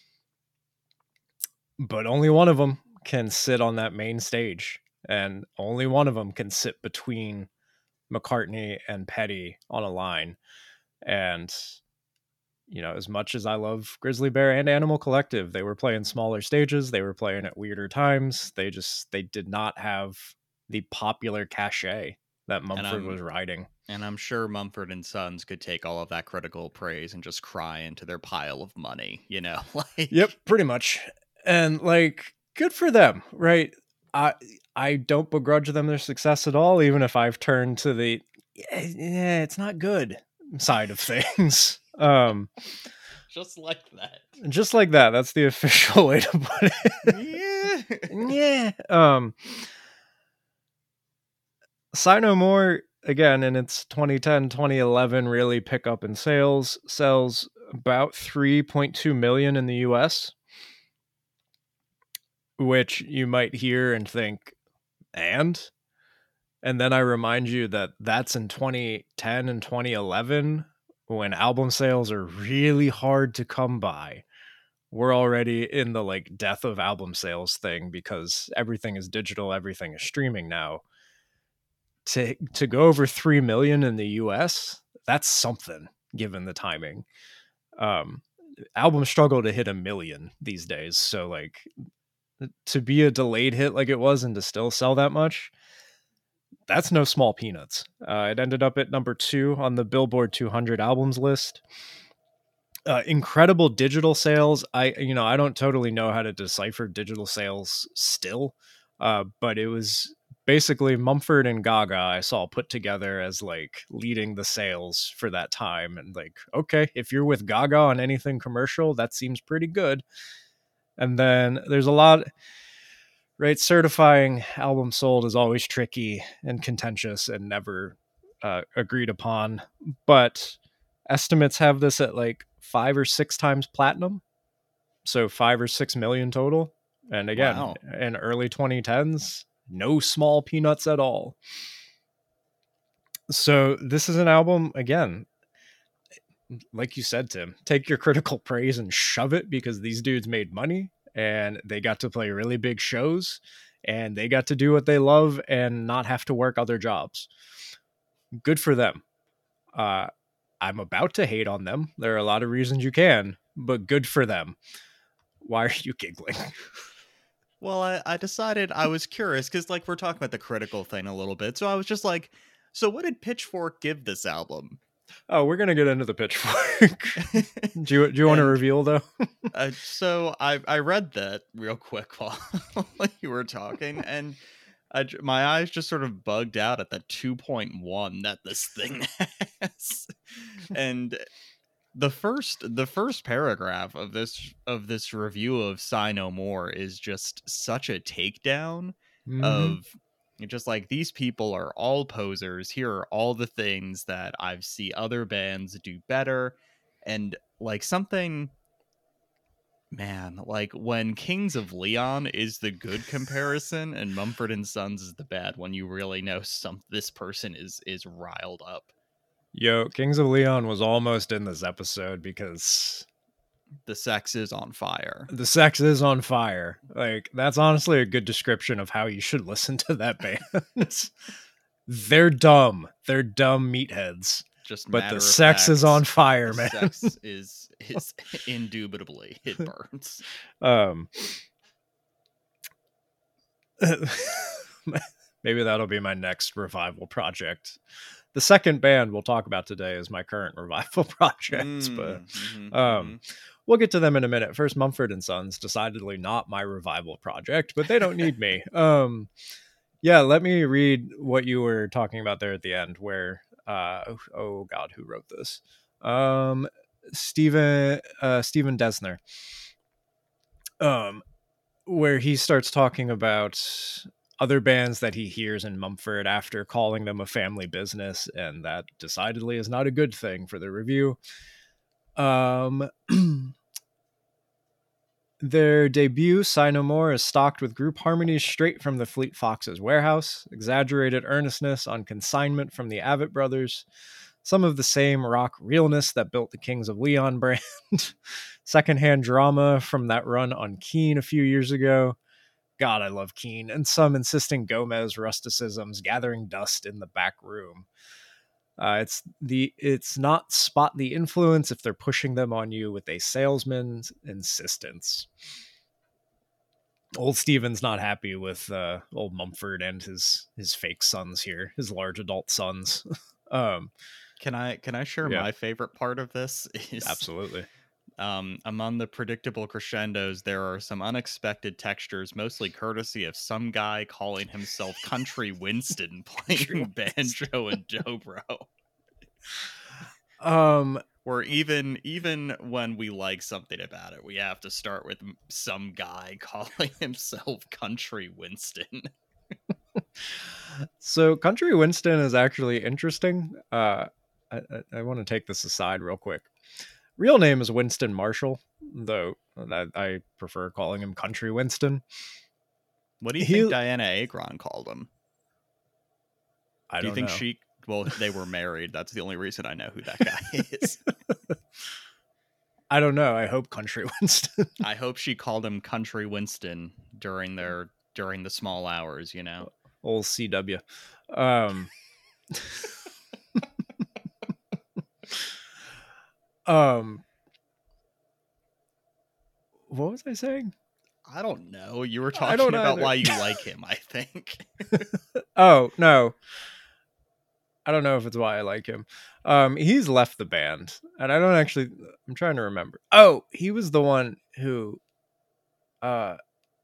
S1: But only one of them can sit on that main stage, and only one of them can sit between McCartney and Petty on a line. And you know, as much as I love Grizzly Bear and Animal Collective, they were playing smaller stages, they were playing at weirder times. They just they did not have the popular cachet that Mumford was riding.
S2: And I'm sure Mumford and Sons could take all of that critical praise and just cry into their pile of money, you know? Like
S1: Yep, pretty much. And like good for them, right? I I don't begrudge them their success at all, even if I've turned to the yeah, it's not good side of things. Um
S2: just like that.
S1: Just like that. That's the official way to put it. Yeah. Yeah. Um Sigh No More, again, in its twenty ten, twenty eleven really pick up in sales, sells about three point two million in the U S, which you might hear and think, and? And then I remind you that that's in twenty ten and twenty eleven when album sales are really hard to come by. We're already in the like death of album sales thing because everything is digital, everything is streaming now. To to go over three million in the U S, that's something given the timing. Um, albums struggle to hit a million these days, so like to be a delayed hit like it was and to still sell that much, That's no small peanuts. Uh, it ended up at number two on the Billboard two hundred albums list. Uh, incredible digital sales. I, you know, I don't totally know how to decipher digital sales still, uh, but it was basically Mumford and Gaga I saw put together as like leading the sales for that time. And like, okay, if you're with Gaga on anything commercial, that seems pretty good. And then there's a lot, right? Certifying album sold is always tricky and contentious and never uh, agreed upon. But estimates have this at like five or six times platinum. So five or six million total. And again,
S2: Wow.
S1: in early twenty tens, no small peanuts at all. So this is an album, again, like you said, Tim, take your critical praise and shove it because these dudes made money and they got to play really big shows and they got to do what they love and not have to work other jobs. Good for them. Uh, I'm about to hate on them. There are a lot of reasons you can, but good for them. Why are you giggling?
S2: Well, I, I decided I was curious because, like, we're talking about the critical thing a little bit. So I was just like, so what did Pitchfork give this album?
S1: Oh, we're gonna get into the Pitchfork. do you do you want to reveal though?
S2: uh, so I I read that real quick while you were talking, and I, my eyes just sort of bugged out at the two point one that this thing has, and the first the first paragraph of this of this review of Sigh No More is just such a takedown mm-hmm. of just like, these people are all posers. Here are all the things that I've seen other bands do better. And like something, man, like when Kings of Leon is the good comparison and Mumford and Sons is the bad one, you really know some this person is is riled up.
S1: Yo, Kings of Leon was almost in this episode because
S2: the sex is on fire.
S1: The sex is on fire. Like, that's honestly a good description of how you should listen to that band. They're dumb. They're dumb meatheads.
S2: Just
S1: but the sex fact, is on fire,
S2: the
S1: man.
S2: Sex is is indubitably it burns.
S1: Um, maybe that'll be my next revival project. The second band we'll talk about today is my current revival project, mm, but mm-hmm, um, mm-hmm. we'll get to them in a minute. First, Mumford and Sons, decidedly not my revival project, but they don't need me. Um, yeah, let me read what you were talking about there at the end, where uh, oh, oh God, who wrote this? Um, Stephen uh, Stephen Desner. Um, where he starts talking about other bands that he hears in Mumford after calling them a family business, and that decidedly is not a good thing for the review. Um, their debut, Sigh No More, is stocked with group harmonies straight from the Fleet Foxes' warehouse, exaggerated earnestness on consignment from the Avett Brothers, some of the same rock realness that built the Kings of Leon brand, secondhand drama from that run on Keane a few years ago. God, I love Keane, and some insisting Gomez rusticisms gathering dust in the back room. Uh, it's the it's not spot the influence if they're pushing them on you with a salesman's insistence. Old Steven's not happy with uh, old Mumford and his his fake sons here, his large adult sons. um,
S2: can I can I share yeah. my favorite part of this? Is
S1: Absolutely.
S2: Um, among the predictable crescendos, there are some unexpected textures, mostly courtesy of some guy calling himself Country Winston, playing banjo and dobro.
S1: Um,
S2: Where even even when we like something about it, we have to start with some guy calling himself Country Winston.
S1: So Country Winston is actually interesting. Uh, I, I, I want to take this aside real quick. Real name is Winston Marshall, though I, I prefer calling him Country Winston.
S2: What do you he, think Diana Agron called him?
S1: I
S2: do
S1: don't
S2: you think
S1: know.
S2: she? Well, they were married. That's the only reason I know who that guy is.
S1: I don't know. I hope Country Winston.
S2: I hope she called him Country Winston during their during the small hours. You know,
S1: old C W. Um. Um, what was I saying?
S2: I don't know. You were
S1: I
S2: talking
S1: don't
S2: about
S1: either.
S2: why you like him, I think.
S1: Oh, no. I don't know if it's why I like him. Um, he's left the band, and I don't actually. I'm trying to remember. Oh, he was the one who. Uh,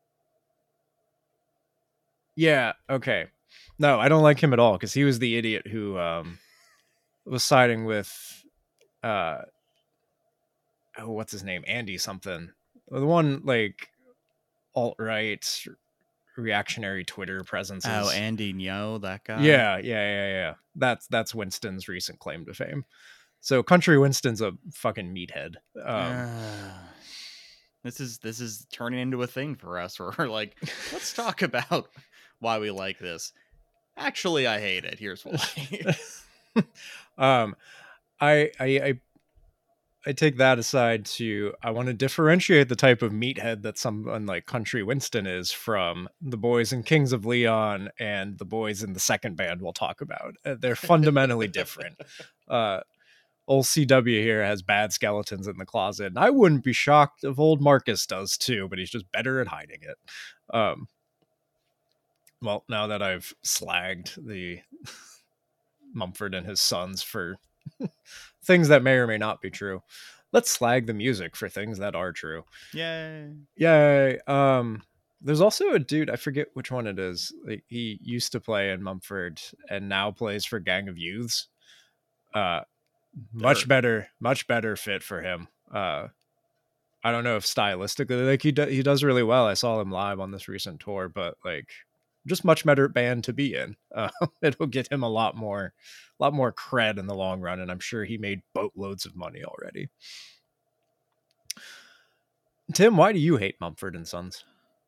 S1: yeah. Okay. No, I don't like him at all because he was the idiot who um was siding with uh oh, what's his name, Andy something, the one like alt right reactionary Twitter presences.
S2: Oh, Andy Ngo, that guy.
S1: Yeah, yeah, yeah, yeah. That's that's Winston's recent claim to fame. So Country Winston's a fucking meathead. Um,
S2: uh, this is this is turning into a thing for us. Where we're like, let's talk about why we like this. Actually, I hate it. Here's why.
S1: um, I I I I take that aside to I want to differentiate the type of meathead that someone like Country Winston is from the boys in Kings of Leon and the boys in the second band we'll talk about. Uh, they're fundamentally different. Uh, old C W here has bad skeletons in the closet, and I wouldn't be shocked if old Marcus does too, but he's just better at hiding it. Um, well, now that I've slagged the Mumford and his sons for things that may or may not be true, let's slag the music for things that are true.
S2: Yay.
S1: Yay. Um, there's also a dude, I forget which one it is. Like, he used to play in Mumford and now plays for Gang of Youths. Uh, much
S2: Dirt.
S1: better, much better fit for him. Uh, I don't know if stylistically, like he do, he does really well. I saw him live on this recent tour, but like, just much better band to be in. Uh, it'll get him a lot more, a lot more cred in the long run, and I'm sure he made boatloads of money already. Tim, why do you hate Mumford and Sons?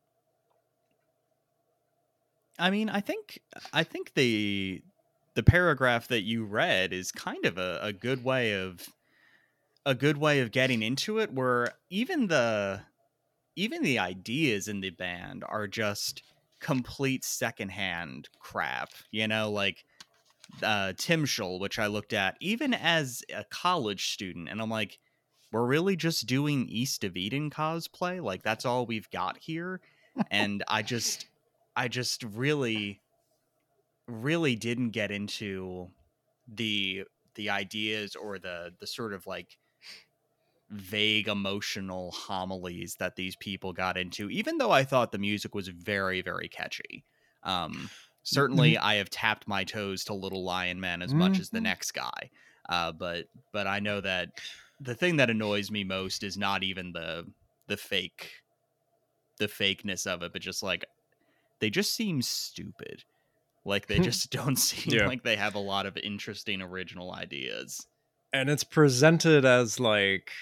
S2: I mean, I think I think the the paragraph that you read is kind of a, a good way of a good way of getting into it, where even the even the ideas in the band are just complete secondhand crap. You know, like uh, Timshel, which I looked at even as a college student, and I'm like, we're really just doing East of Eden cosplay? Like, that's all we've got here? And I just, I just really, really didn't get into the the ideas or the the sort of like vague emotional homilies that these people got into, even though I thought the music was very, very catchy. Um, certainly I have tapped my toes to Little Lion Man as much as the next guy. Uh, but but I know that the thing that annoys me most is not even the the fake the fakeness of it, but just like they just seem stupid. Like they just don't seem
S1: Yeah.
S2: like they have a lot of interesting original ideas.
S1: And it's presented as like,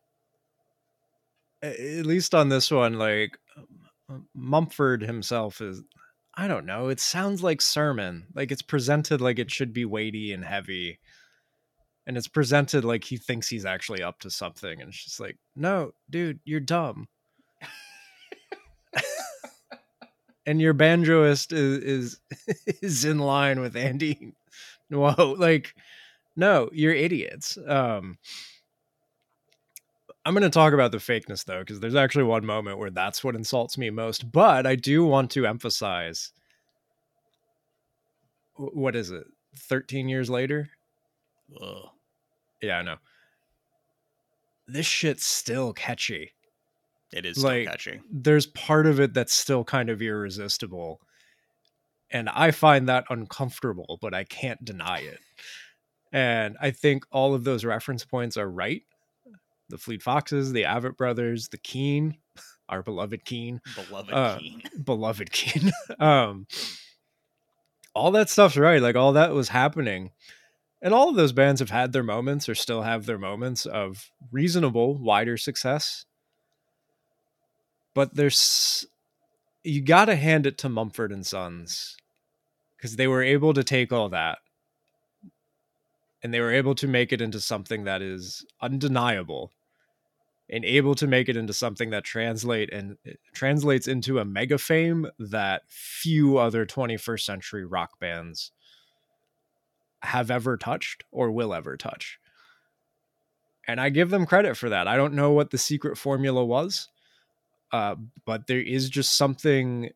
S1: at least on this one, like Mumford himself is, I don't know, it sounds like sermon. Like it's presented like it should be weighty and heavy. And it's presented like he thinks he's actually up to something. And it's just like, no, dude, you're dumb. And your banjoist is, is is in line with Andy. Whoa, like, no, you're idiots. Um, I'm going to talk about the fakeness, though, because there's actually one moment where that's what insults me most. But I do want to emphasize, what is it, thirteen years later?
S2: Ugh.
S1: Yeah, I know. This shit's still catchy.
S2: It is still
S1: like,
S2: catchy.
S1: There's part of it that's still kind of irresistible. And I find that uncomfortable, but I can't deny it. And I think all of those reference points are right. The Fleet Foxes, the Avett Brothers, the Keane, our beloved Keane.
S2: Beloved
S1: uh,
S2: Keane.
S1: Beloved Keane. um, all that stuff's right. Like, all that was happening. And all of those bands have had their moments or still have their moments of reasonable, wider success. But there's, you got to hand it to Mumford and Sons, because they were able to take all that and they were able to make it into something that is undeniable and able to make it into something that translate and translates into a mega fame that few other twenty-first century rock bands have ever touched or will ever touch. And I give them credit for that. I don't know what the secret formula was. Uh, but there is just something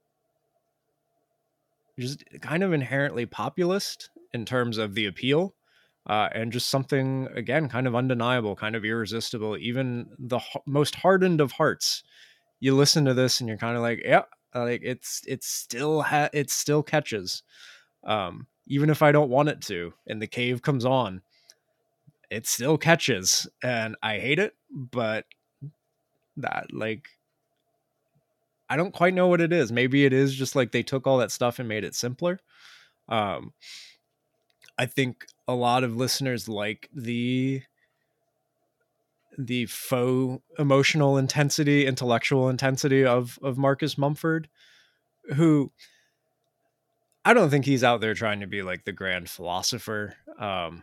S1: just kind of inherently populist in terms of the appeal. Uh, and just something, again, kind of undeniable, kind of irresistible. Even the h- most hardened of hearts, you listen to this and you're kind of like, yeah, like it's it's still ha- it still catches. Um, even if I don't want it to, and the cave comes on, it still catches, and I hate it, but that like I don't quite know what it is. Maybe it is just like they took all that stuff and made it simpler. Um, I think a lot of listeners like the the faux emotional intensity, intellectual intensity of of Marcus Mumford, who I don't think he's out there trying to be like the grand philosopher. Um,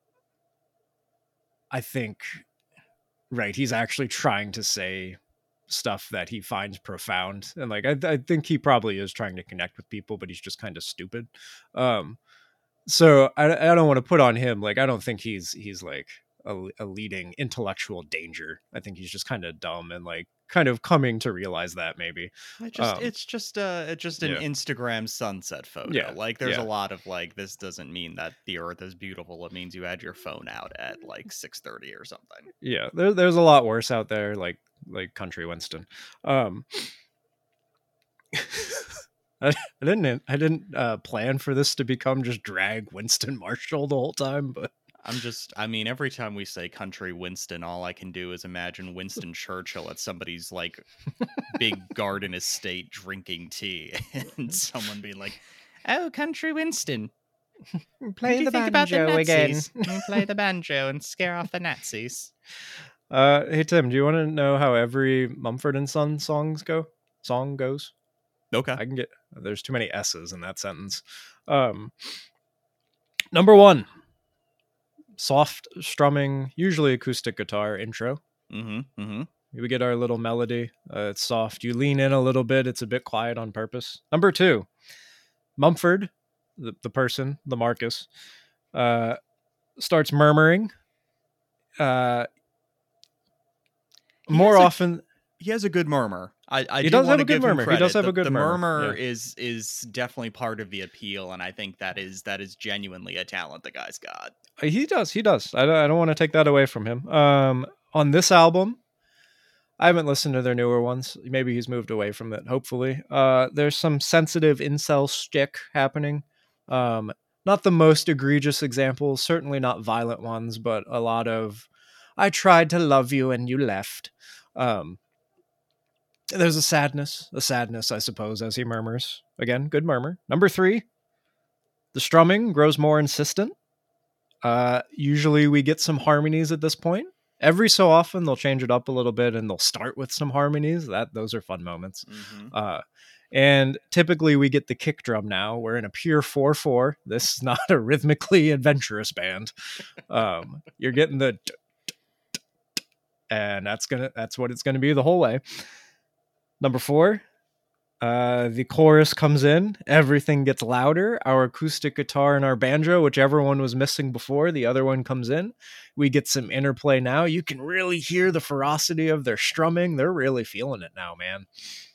S1: I think right, he's actually trying to say stuff that he finds profound, and like I, I think he probably is trying to connect with people, but he's just kind of stupid. Um, so I, I don't want to put on him like I don't think he's he's like a, a leading intellectual danger. I think he's just kind of dumb and like kind of coming to realize that maybe.
S2: It just
S1: Um,
S2: it's just uh it's just an
S1: yeah,
S2: Instagram sunset photo.
S1: yeah,
S2: Like there's a
S1: yeah,
S2: lot of like this doesn't mean that the earth is beautiful. It means you had your phone out at like six thirty or something.
S1: yeah. There, there's a lot worse out there, like like Country Winston. Um, I, I didn't I didn't uh, plan for this to become just drag Winston Marshall the whole time, but
S2: I'm just I mean every time we say country Winston, all I can do is imagine Winston Churchill at somebody's like big garden estate drinking tea and someone being like, "Oh, country Winston.
S1: play
S2: What do you
S1: the
S2: think about the
S1: banjo again.
S2: Nazis? You play the banjo and scare off the Nazis."
S1: Uh, hey Tim, do you want to know how every Mumford and Son songs go? Song goes?
S2: Okay.
S1: I can get. There's too many S's in that sentence. Um, number one, soft strumming, usually acoustic guitar intro.
S2: Mm-hmm. Mm-hmm.
S1: We get our little melody. Uh, it's soft. You lean in a little bit. It's a bit quiet on purpose. Number two, Mumford, the, the person, the Marcus, uh, starts murmuring. Uh,
S2: He
S1: more
S2: has a
S1: often,
S2: he has a good murmur. I, I
S1: he
S2: do
S1: does
S2: want
S1: have
S2: to
S1: a good
S2: give him
S1: murmur.
S2: credit.
S1: He does have
S2: the,
S1: a good
S2: the
S1: murmur.
S2: murmur
S1: Yeah.
S2: is is definitely part of the appeal, and I think that is that is genuinely a talent the guy's got.
S1: He does. He does. I don't, I don't want to take that away from him. Um, on this album, I haven't listened to their newer ones. Maybe he's moved away from it. Hopefully, uh, there's some sensitive incel shtick happening. Um, not the most egregious examples, certainly not violent ones, but a lot of "I tried to love you and you left." Um, there's a sadness, a sadness, I suppose, as he murmurs. Again, good murmur. Number three, the strumming grows more insistent. Uh, usually we get some harmonies at this point. Every so often they'll change it up a little bit and they'll start with some harmonies. That those are fun moments.
S2: Mm-hmm.
S1: Uh, and typically we get the kick drum now. We're in a pure four four. This is not a rhythmically adventurous band. Um, you're getting the and that's gonna that's what it's gonna be the whole way. Number four, Uh, the chorus comes in, everything gets louder. Our acoustic guitar and our banjo, whichever one was missing before, the other one comes in. We get some interplay now. You can really hear the ferocity of their strumming. They're really feeling it now, man.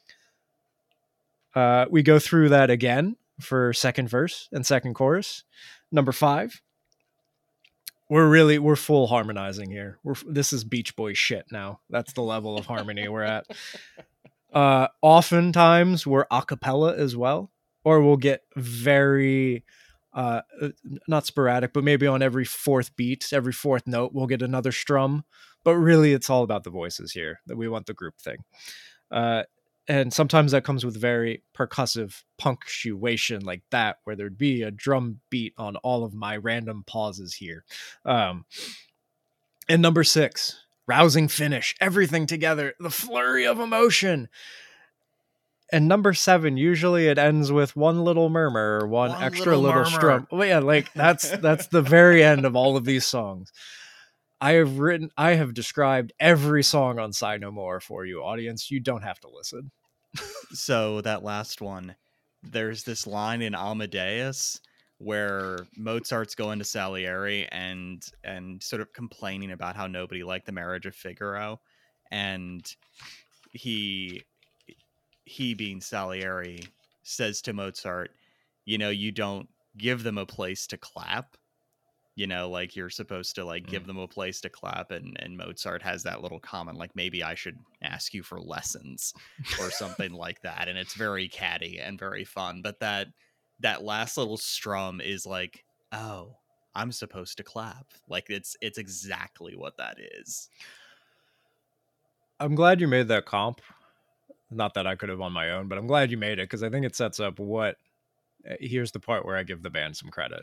S1: Uh, we go through that again for second verse and second chorus. Number five, we're really we're full harmonizing here. We're this is Beach Boy shit now. That's the level of harmony we're at. Uh, oftentimes we're a cappella as well, or we'll get very, uh, not sporadic, but maybe on every fourth beat, every fourth note, we'll get another strum. But really, it's all about the voices here that we want the group thing. Uh, and sometimes that comes with very percussive punctuation like that, where there'd be a drum beat on all of my random pauses here. Um, and number six, rousing finish, everything together, the flurry of emotion. And number seven, usually it ends with one little murmur or one,
S2: One
S1: extra
S2: little
S1: little,
S2: murmur.
S1: strum. Well, yeah, like that's that's the very end of all of these songs. I have written, I have described every song on Sigh No More for you, audience. You don't have to listen.
S2: So that last one, there's this line in Amadeus where Mozart's going to Salieri and and sort of complaining about how nobody liked the Marriage of Figaro, and he he being Salieri says to Mozart, you know, you don't give them a place to clap. You know, like you're supposed to like give
S1: Mm.
S2: them a place to clap, and and Mozart has that little comment like maybe I should ask you for lessons or something like that, and it's very catty and very fun. But that that last little strum is like, oh, I'm supposed to clap. Like it's it's exactly what that is.
S1: I'm glad you made that comp. Not that I could have on my own, but I'm glad you made it because I think it sets up what. Here's the part where I give the band some credit.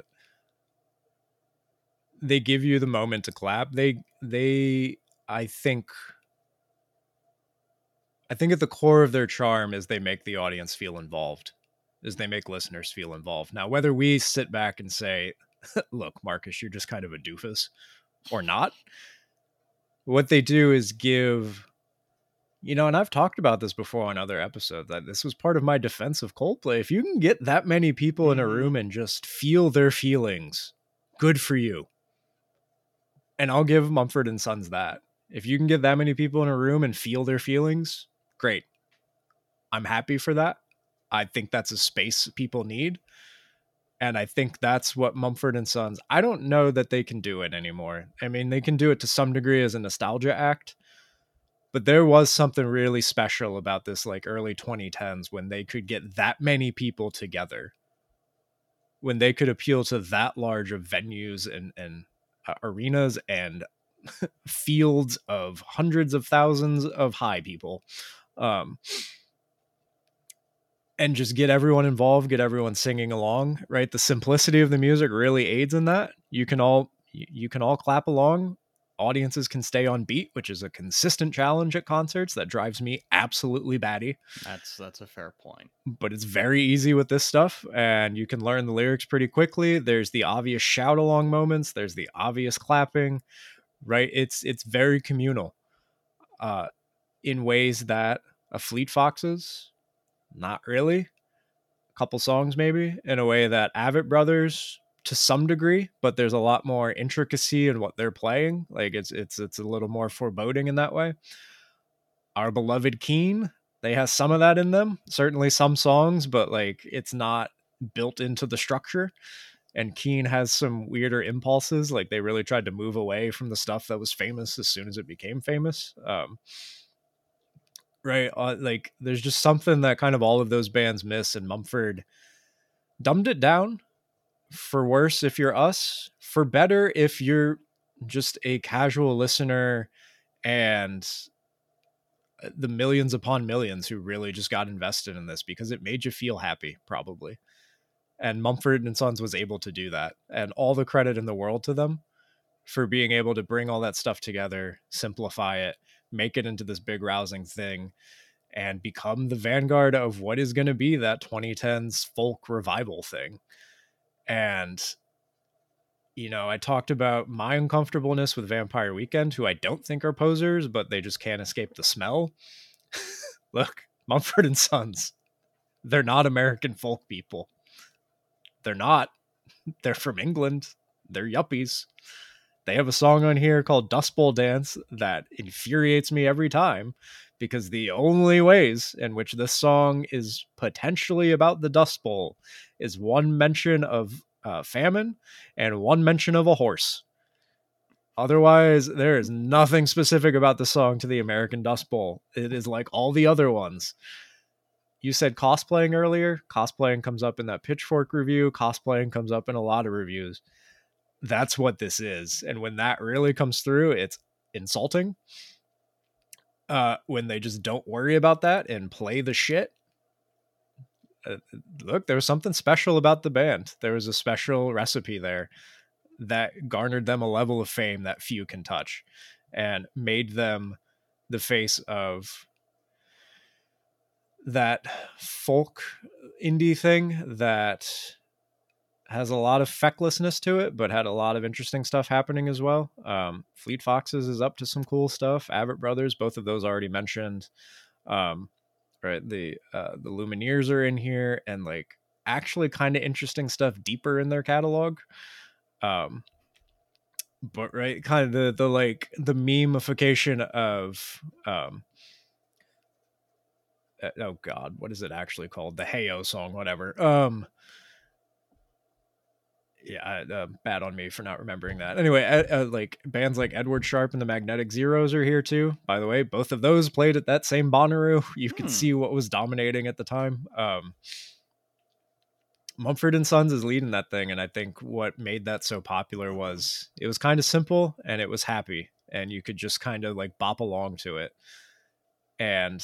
S1: They give you the moment to clap. They they I think I think at the core of their charm is they make the audience feel involved. Is they make listeners feel involved. Now, whether we sit back and say, "Look, Marcus, you're just kind of a doofus," or not, what they do is give, you know, and I've talked about this before on other episodes, that this was part of my defense of Coldplay. If you can get that many people in a room and just feel their feelings, good for you. And I'll give Mumford and Sons that. If you can get that many people in a room and feel their feelings, great. I'm happy for that. I think that's a space people need. And I think that's what Mumford and Sons, I don't know that they can do it anymore. I mean, they can do it to some degree as a nostalgia act, but there was something really special about this like early twenty tens when they could get that many people together, when they could appeal to that large of venues and, and uh, arenas and fields of hundreds of thousands of high people. Um, and just get everyone involved, get everyone singing along, right? The simplicity of the music really aids in that. You can all you can all clap along. Audiences can stay on beat, which is a consistent challenge at concerts that drives me absolutely batty.
S2: That's that's a fair point.
S1: But it's very easy with this stuff, and you can learn the lyrics pretty quickly. There's the obvious shout along moments, there's the obvious clapping, right? It's it's very communal. Uh in ways that a Fleet Foxes, not really. A couple songs maybe, in a way that Avett Brothers to some degree, but there's a lot more intricacy in what they're playing. Like it's it's it's a little more foreboding in that way. Our beloved Keane, they have some of that in them. Certainly some songs, but like it's not built into the structure. And Keane has some weirder impulses. Like they really tried to move away from the stuff that was famous as soon as it became famous. Um, right uh, like there's just something that kind of all of those bands miss, and Mumford dumbed it down, for worse if you're us, for better if you're just a casual listener, and the millions upon millions who really just got invested in this because it made you feel happy, probably. And Mumford and Sons was able to do that, and all the credit in the world to them for being able to bring all that stuff together, simplify it, make it into this big rousing thing, and become the vanguard of what is going to be that twenty tens folk revival thing. And, you know, I talked about my uncomfortableness with Vampire Weekend, who I don't think are posers, but they just can't escape the smell. Look, Mumford and Sons, they're not American folk people. They're not. They're from England. They're yuppies. They have a song on here called Dust Bowl Dance that infuriates me every time, because the only ways in which this song is potentially about the Dust Bowl is one mention of uh, famine and one mention of a horse. Otherwise, there is nothing specific about the song to the American Dust Bowl. It is like all the other ones. You said cosplaying earlier. Cosplaying comes up in that Pitchfork review. Cosplaying comes up in a lot of reviews. That's what this is. And when that really comes through, it's insulting. Uh, when they just don't worry about that and play the shit. Uh, look, there was something special about the band. There was a special recipe there that garnered them a level of fame that few can touch, and made them the face of that folk indie thing that has a lot of fecklessness to it, but had a lot of interesting stuff happening as well. Um, Fleet Foxes is up to some cool stuff. Avett Brothers, both of those already mentioned. Um, right, the uh, the Lumineers are in here, and like actually kind of interesting stuff deeper in their catalog. Um, but right, kind of the the like the memification of um, uh, oh God, what is it actually called? The Heyo song, whatever. Um, yeah, uh, bad on me for not remembering that. Anyway, uh, uh, like bands like Edward Sharpe and the Magnetic Zeros are here too. By the way, both of those played at that same Bonnaroo. You could
S2: Hmm.
S1: see what was dominating at the time. Um, Mumford and Sons is leading that thing, and I think what made that so popular was it was kind of simple and it was happy, and you could just kind of like bop along to it. And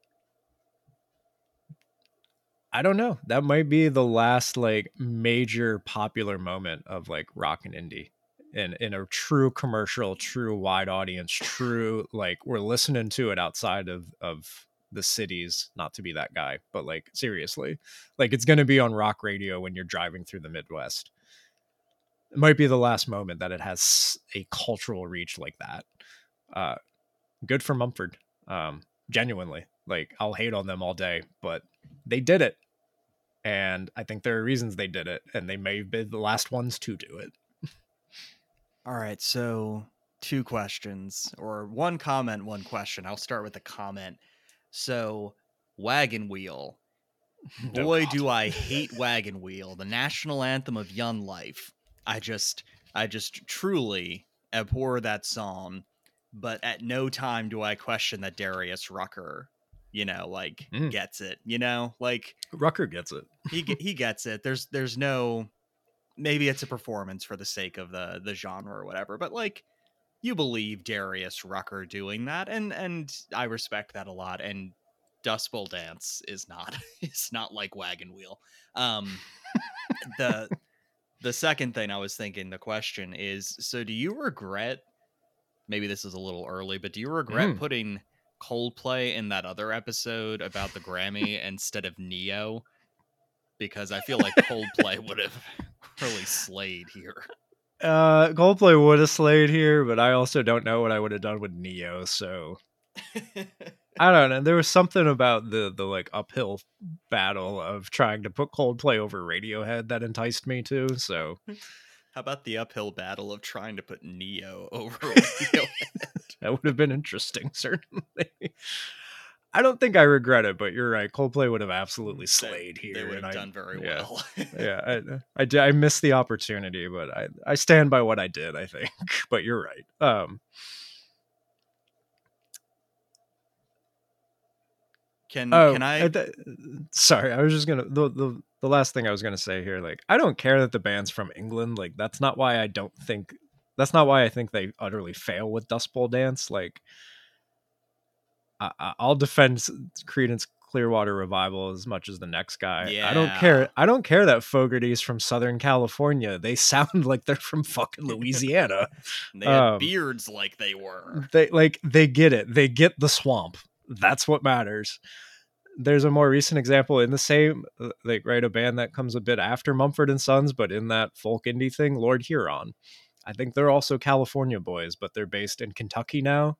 S1: I don't know, that might be the last like major popular moment of like rock and indie in in a true commercial, true wide audience, true like we're listening to it outside of of the cities. Not to be that guy, but like seriously, like it's going to be on rock radio when you're driving through the Midwest. It might be the last moment that it has a cultural reach like that. Uh, good for Mumford. Um, genuinely, like I'll hate on them all day, but they did it. And I think there are reasons they did it, and they may have been the last ones to do it.
S2: All right, so two questions, or one comment, one question. I'll start with the comment. So, Wagon Wheel. Boy,
S1: God.
S2: do I hate Wagon Wheel, the national anthem of young life. I just, I just truly abhor that song, but at no time do I question that Darius Rucker, you know, like
S1: Mm.
S2: gets it. You know, like
S1: Rucker gets it.
S2: he ge- he gets it. There's there's no, maybe it's a performance for the sake of the the genre or whatever, but like you believe Darius Rucker doing that, and and I respect that a lot. And Dust Bowl Dance is not it's not like Wagon Wheel. Um, the the second thing I was thinking, the question is, so do you regret? Maybe this is a little early, but do you regret
S1: Mm.
S2: putting Coldplay in that other episode about the Grammy instead of Neo? Because I feel like Coldplay would have really slayed here.
S1: Uh, Coldplay would have slayed here, but I also don't know what I would have done with Neo. So I don't know. There was something about the the like uphill battle of trying to put Coldplay over Radiohead that enticed me too. So
S2: How about the uphill battle of trying to put Neo over Radiohead?
S1: that would have been interesting, certainly. I don't think I regret it, but you're right. Coldplay would have absolutely slayed
S2: they,
S1: here.
S2: They would have
S1: and
S2: done
S1: I,
S2: very
S1: yeah,
S2: well.
S1: yeah, I, I, did- I missed the opportunity, but I, I stand by what I did, I think. But you're right. Um,
S2: Can
S1: oh,
S2: can I?
S1: I th- sorry. I was just gonna the, the the last thing I was gonna say here. Like, I don't care that the band's from England. Like, that's not why I don't think. That's not why I think they utterly fail with Dust Bowl Dance. Like, I, I- I'll defend Creedence Clearwater Revival as much as the next guy. I don't
S2: Yeah.
S1: care. I don't care that Fogerty's from Southern California. They sound like they're from fucking Louisiana.
S2: They had
S1: Um,
S2: beards like they were.
S1: they like they get it. They get the swamp. That's what matters. There's a more recent example in the same uh, like right a band that comes a bit after Mumford and Sons, but in that folk indie thing, Lord Huron. I think they're also California boys, but they're based in Kentucky now,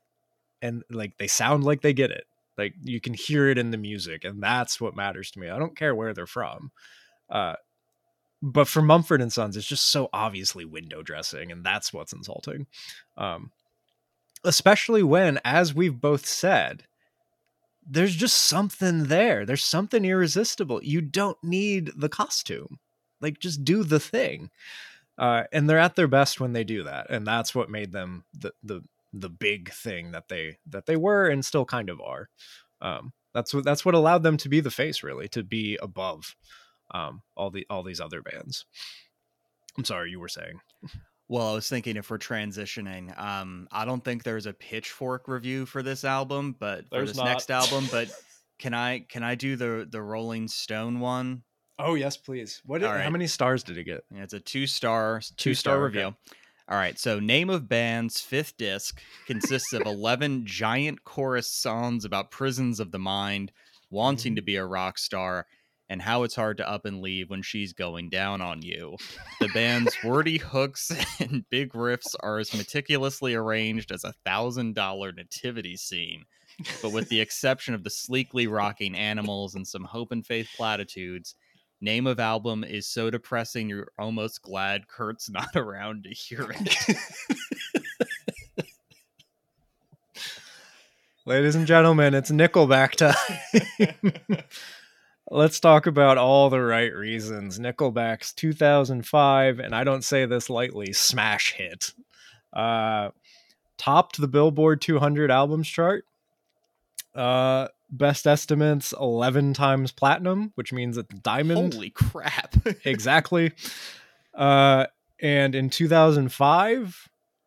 S1: and like they sound like they get it. Like you can hear it in the music, and that's what matters to me. I don't care where they're from. Uh, but for Mumford and Sons, it's just so obviously window dressing, and that's what's insulting. Um, especially when, as we've both said, there's just something there. There's something irresistible. You don't need the costume. Like, just do the thing. Uh, and they're at their best when they do that, and that's what made them the the the big thing that they that they were and still kind of are. Um, that's what that's what allowed them to be the face, really, to be above um, all the all these other bands. I'm sorry, you were saying.
S2: Well, I was thinking if we're transitioning, um, I don't think there's a Pitchfork review for this album, but for
S1: There's
S2: this
S1: not.
S2: next album, but can I can I do the the Rolling Stone one?
S1: Oh yes, please. What?
S2: All
S1: How
S2: right.
S1: many stars did it get?
S2: Yeah, it's a two star two
S1: Two-star,
S2: star
S1: okay.
S2: review. All right, so Name of Band's fifth disc consists of eleven giant chorus songs about prisons of the mind, wanting
S1: Mhm.
S2: to be a rock star, and how it's hard to up and leave when she's going down on you. The band's wordy hooks and big riffs are as meticulously arranged as a thousand dollar nativity scene. But with the exception of the sleekly rocking animals and some hope and faith platitudes, Name of album is so depressing you're almost glad Kurt's not around to hear it.
S1: Ladies and gentlemen, it's Nickelback time. Let's talk about All the Right Reasons, Nickelback's two thousand five, and I don't say this lightly, smash hit. Uh, topped the Billboard two hundred albums chart. Uh, best estimates, eleven times platinum, which means it's diamond.
S2: Holy crap.
S1: Exactly. Uh, and in two thousand five,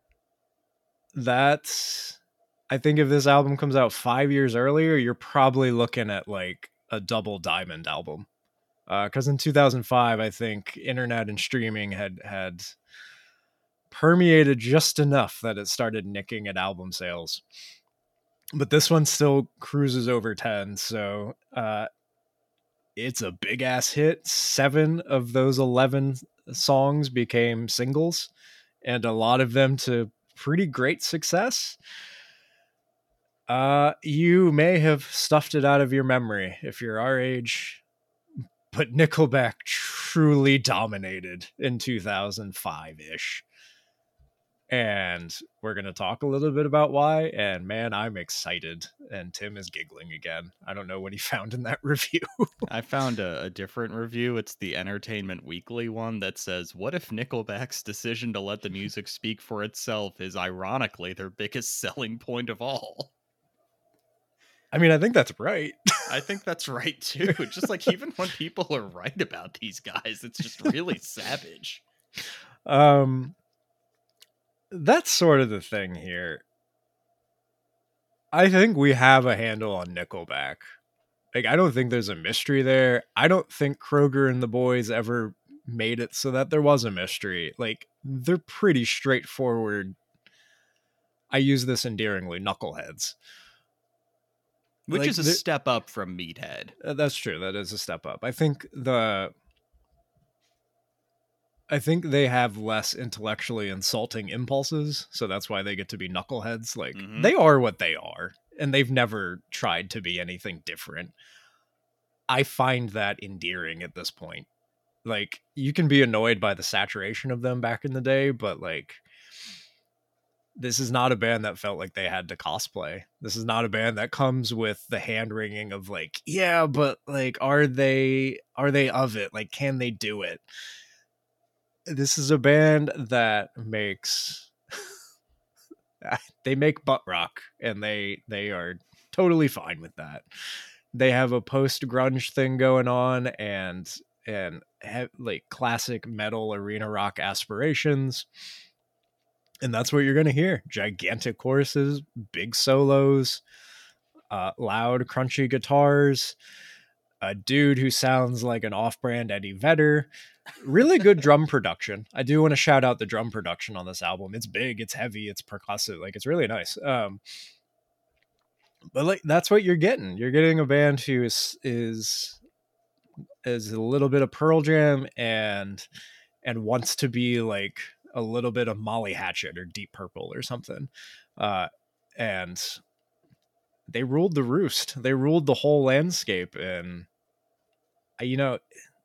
S1: that's... I think if this album comes out five years earlier, you're probably looking at like a double diamond album. Because uh, in two thousand five, I think internet and streaming had had permeated just enough that it started nicking at album sales. But this one still cruises over ten, so uh, it's a big ass hit. Seven of those eleven songs became singles, and a lot of them to pretty great success. Uh, you may have stuffed it out of your memory if you're our age, but Nickelback truly dominated in two thousand five-ish. And we're going to talk a little bit about why, and man, I'm excited. And Tim is giggling again. I don't know what he found in that review.
S2: I found a, a different review. It's the Entertainment Weekly one that says, what if Nickelback's decision to let the music speak for itself is ironically their biggest selling point of all?
S1: I mean, I think that's right.
S2: I think that's right, too. Just like even when people are right about these guys, it's just really savage.
S1: Um, that's sort of the thing here. I think we have a handle on Nickelback. Like, I don't think there's a mystery there. I don't think Kroger and the boys ever made it so that there was a mystery. Like, they're pretty straightforward. I use this endearingly, knuckleheads.
S2: Which
S1: like,
S2: is a step up from Meathead.
S1: Uh, that's true. That is a step up. I think the... I think they have less intellectually insulting impulses, so that's why they get to be knuckleheads. Like, mm-hmm. They are what they are, and they've never tried to be anything different. I find that endearing at this point. Like, you can be annoyed by the saturation of them back in the day, but, like, this is not a band that felt like they had to cosplay. This is not a band that comes with the hand-wringing of, like, yeah, but, like, are they, are they of it? Like, can they do it? This is a band that makes they make butt rock, and they they are totally fine with that. They have a post grunge thing going on, and and have, like, classic metal arena rock aspirations, and that's what you're gonna hear: gigantic choruses, big solos, uh, loud crunchy guitars, a dude who sounds like an off-brand Eddie Vedder. Really good drum production. I do want to shout out the drum production on this album. It's big, it's heavy, it's percussive. Like, it's really nice. Um, but like, that's what you're getting. You're getting a band who is is is a little bit of Pearl Jam and and wants to be like a little bit of Molly Hatchet or Deep Purple or something. Uh, and they ruled the roost. They ruled the whole landscape. And you know,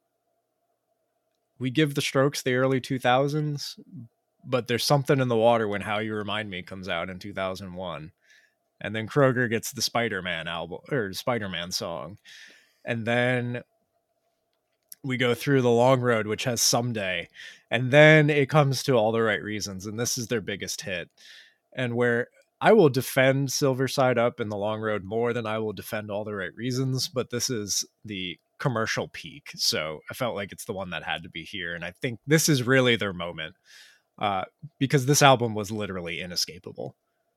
S1: we give the Strokes the early two thousands, but there's something in the water when How You Remind Me comes out in two thousand one. And then Kroger gets the Spider-Man album or Spider-Man song. And then we go through The Long Road, which has Someday. And then it comes to All the Right Reasons. And this is their biggest hit. And where I will defend Silver Side Up and The Long Road more than I will defend All the Right Reasons. But this is the commercial peak, so I felt like it's the one that had to be here, and I think this is really their moment, uh, because this album was literally inescapable.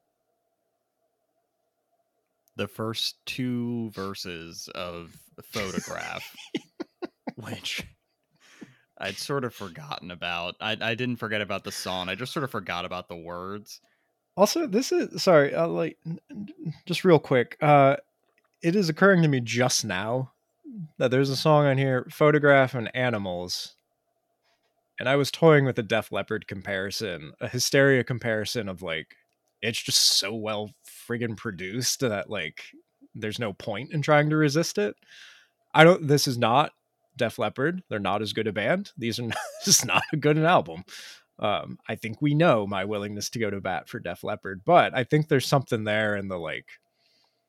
S2: The first two verses of Photograph, which I'd sort of forgotten about. I, I didn't forget about the song. I just sort of forgot about the words.
S1: Also, this is sorry, uh, like just real quick. Uh, it is occurring to me just now that there's a song on here, Photograph and Animals, and I was toying with a Def Leppard comparison, a Hysteria comparison of, like, it's just so well friggin' produced that, like, there's no point in trying to resist it. I don't, this is not Def Leppard. They're not as good a band. These are not, this is not a good an album. Um, I think we know my willingness to go to bat for Def Leppard, but I think there's something there in the, like,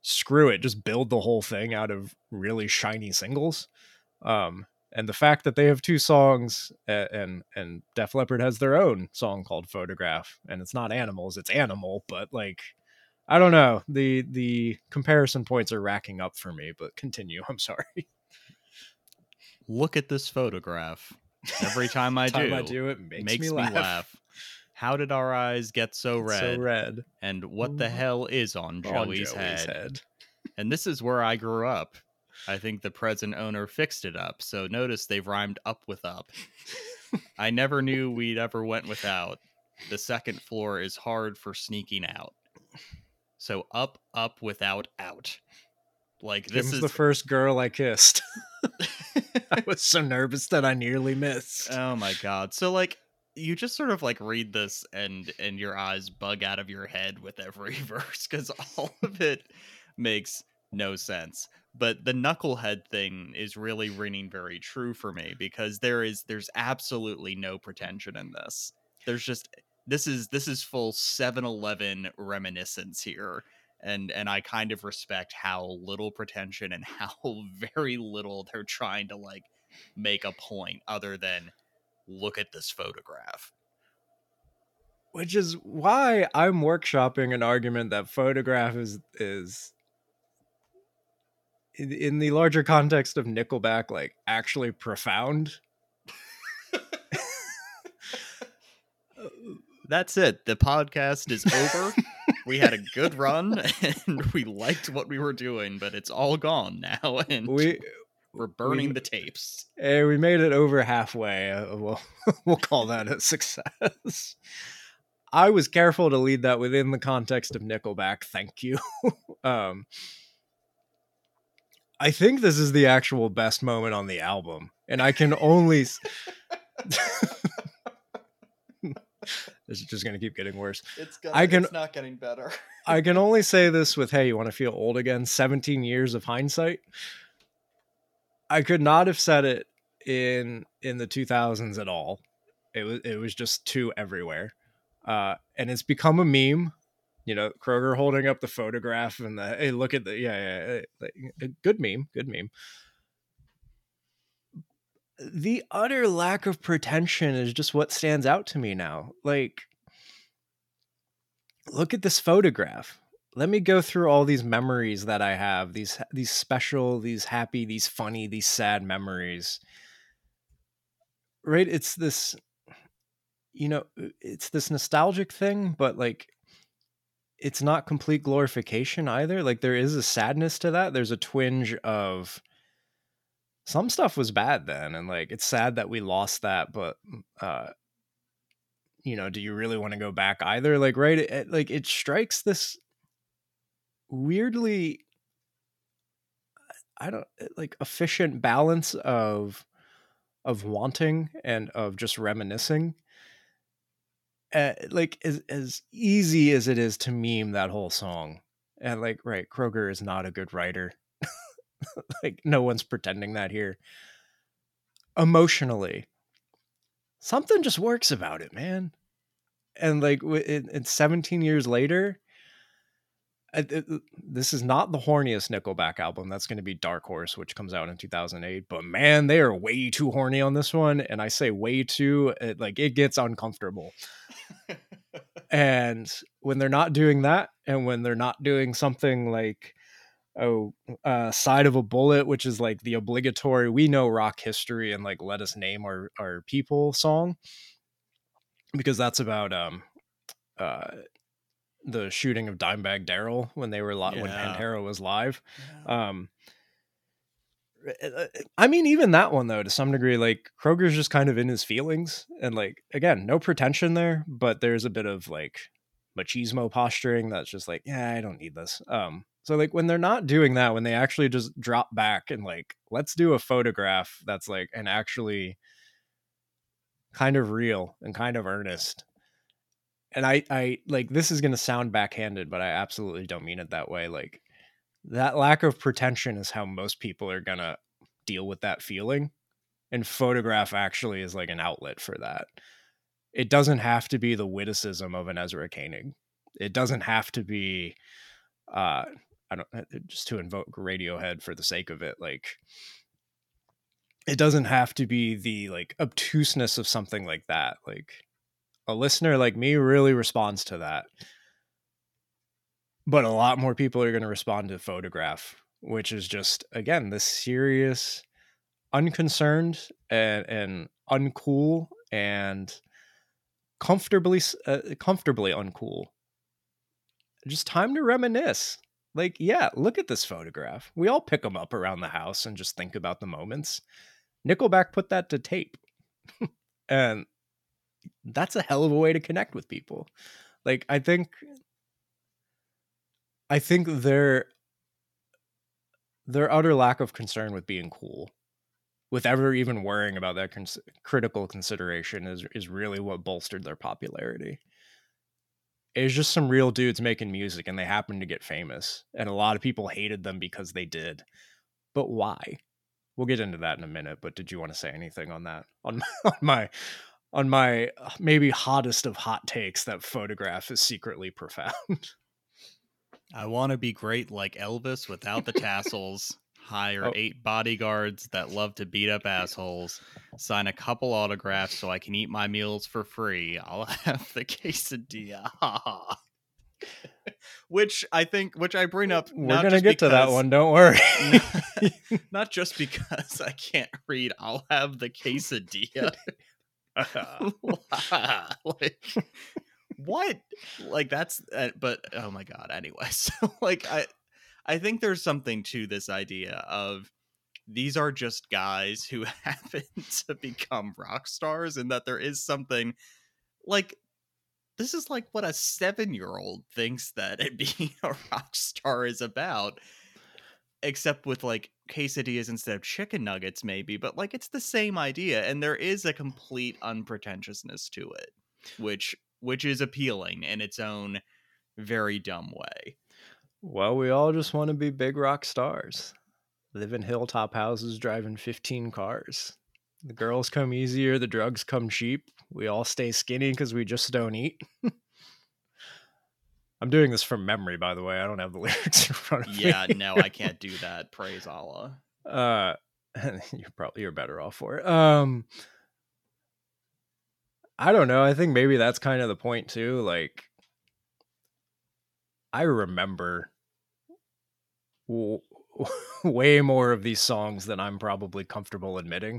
S1: screw it, just build the whole thing out of really shiny singles. Um, and the fact that they have two songs, uh, and and Def Leppard has their own song called Photograph, and it's not Animals, it's Animal, but like, I don't know, the the comparison points are racking up for me, but continue. I'm sorry.
S2: Look at this photograph. Every time I
S1: time
S2: do,
S1: I do it makes,
S2: makes
S1: me,
S2: me
S1: laugh.
S2: laugh. How did our eyes get so
S1: It's
S2: red?
S1: so red.
S2: And what the hell is on Joey's,
S1: on Joey's
S2: head?
S1: head?
S2: And this is where I grew up. I think the present owner fixed it up. So notice they've rhymed up with up. I never knew we'd ever went without. The second floor is hard for sneaking out. So up, up, without, out. Like, this
S1: Kim's
S2: is
S1: the first girl I kissed. I was so nervous that I nearly missed.
S2: Oh my god. So like, you just sort of like read this and and your eyes bug out of your head with every verse, because all of it makes no sense. But the knucklehead thing is really ringing very true for me, because there is there's absolutely no pretension in this. There's just this is this is full seven eleven reminiscence here. And and I kind of respect how little pretension and how very little they're trying to like make a point other than look at this photograph.
S1: Which is why I'm workshopping an argument that Photograph is is in, in the larger context of Nickelback, like, actually profound.
S2: That's it. The podcast is over. We had a good run and we liked what we were doing, but it's all gone now, and
S1: we
S2: we're burning
S1: we,
S2: the tapes.
S1: Hey, we made it over halfway. Uh, we'll we'll call that a success. I was careful to lead that within the context of Nickelback. Thank you. um, I think this is the actual best moment on the album, and I can only. This is just going to keep getting worse.
S2: It's, gonna,
S1: I can,
S2: it's not getting better.
S1: I can only say this with, hey, you want to feel old again? seventeen years of hindsight. I could not have said it in in the two thousands at all. It was it was just too everywhere. Uh, and it's become a meme. You know, Kroger holding up the photograph and the, hey, look at the, yeah, yeah, yeah, good meme, good meme. The utter lack of pretension is just what stands out to me now. Like, look at this photograph. Let me go through all these memories that I have, these these special, these happy, these funny, these sad memories. Right? It's this, you know, it's this nostalgic thing, but like, it's not complete glorification either. Like, there is a sadness to that. There's a twinge of, some stuff was bad then, and like, it's sad that we lost that, but uh you know, do you really want to go back either? Like, right, it, it, like, it strikes this weirdly, I don't, like, efficient balance of of wanting and of just reminiscing. Uh, like, as as easy as it is to meme that whole song, and like, right, Kroger is not a good writer. Like, no one's pretending that here. Emotionally, something just works about it, man. And like, it's seventeen years later. It, it, this is not the horniest Nickelback album. That's going to be Dark Horse, which comes out in two thousand eight. But man, they are way too horny on this one. And I say way too, it, like, it gets uncomfortable. And when they're not doing that, and when they're not doing something like, oh, uh, Side of a Bullet, which is like the obligatory, we know rock history and like, let us name our, our people song, because that's about um uh the shooting of Dimebag Darrell when they were li-
S2: Yeah.
S1: when Pantera was live. Yeah. Um, I mean, even that one though, to some degree, like, Kroger's just kind of in his feelings, and like, again, no pretension there, but there's a bit of like machismo posturing that's just like, yeah, I don't need this. Um, so like, when they're not doing that, when they actually just drop back and like, let's do a photograph that's like an actually kind of real and kind of earnest. And I, I like, this is going to sound backhanded, but I absolutely don't mean it that way. Like, that lack of pretension is how most people are going to deal with that feeling. And Photograph actually is like an outlet for that. It doesn't have to be the witticism of an Ezra Koenig. It doesn't have to be, uh, I I don't just to invoke Radiohead for the sake of it, like it doesn't have to be the like obtuseness of something like that. Like a listener like me really responds to that. But a lot more people are going to respond to Photograph, which is just, again, this serious, unconcerned and, and uncool and comfortably, uh, comfortably uncool. Just time to reminisce. Like, yeah, look at this photograph. We all pick them up around the house and just think about the moments. Nickelback put that to tape. And that's a hell of a way to connect with people. Like, I think... I think their their utter lack of concern with being cool, with ever even worrying about that cons- critical consideration, is is really what bolstered their popularity. It was just some real dudes making music, and they happened to get famous, and a lot of people hated them because they did. But why? We'll get into that in a minute. But did you want to say anything on that? On my, on my on my maybe hottest of hot takes, that Photograph is secretly profound.
S2: I want to be great like Elvis without the tassels, hire
S1: Oh.
S2: eight bodyguards that love to beat up assholes, sign a couple autographs so I can eat my meals for free. I'll have the quesadilla. Which I think, which I bring up.
S1: We're going to get to that one. Don't worry.
S2: Not just because I can't read. I'll have the quesadilla. Like... What? Like that's uh, but oh my god, anyway. So like I I think there's something to this idea of these are just guys who happen to become rock stars, and that there is something like this is like what a seven-year-old thinks that it being a rock star is about, except with like quesadillas instead of chicken nuggets maybe, but like it's the same idea, and there is a complete unpretentiousness to it, which which is appealing in its own very dumb way.
S1: Well, we all just want to be big rock stars. Live in hilltop houses, driving fifteen cars. The girls come easier, the drugs come cheap. We all stay skinny because we just don't eat. I'm doing this from memory, by the way. I don't have the lyrics in front of
S2: yeah,
S1: me.
S2: Yeah, no, I can't do that. Praise Allah.
S1: Uh, you're probably you're better off for it. Um, I don't know. I think maybe that's kind of the point too. Like, I remember w- way more of these songs than I'm probably comfortable admitting.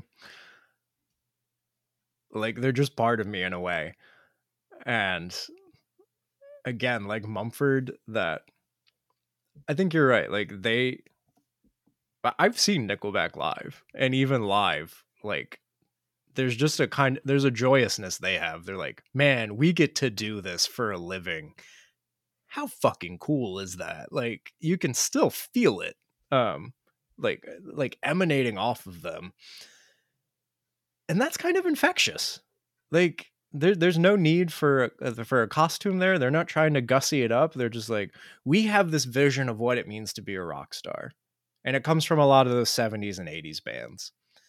S1: Like, they're just part of me in a way. And again, like Mumford, that I think you're right. Like they, I've seen Nickelback live, and even live, like there's just a kind, there's a joyousness they have. They're like, man, we get to do this for a living. How fucking cool is that? Like, you can still feel it, um, like like emanating off of them, and that's kind of infectious. Like, there, there's no need for a, for a costume there. They're not trying to gussy it up. They're just like, we have this vision of what it means to be a rock star, and it comes from a lot of those seventies and eighties bands.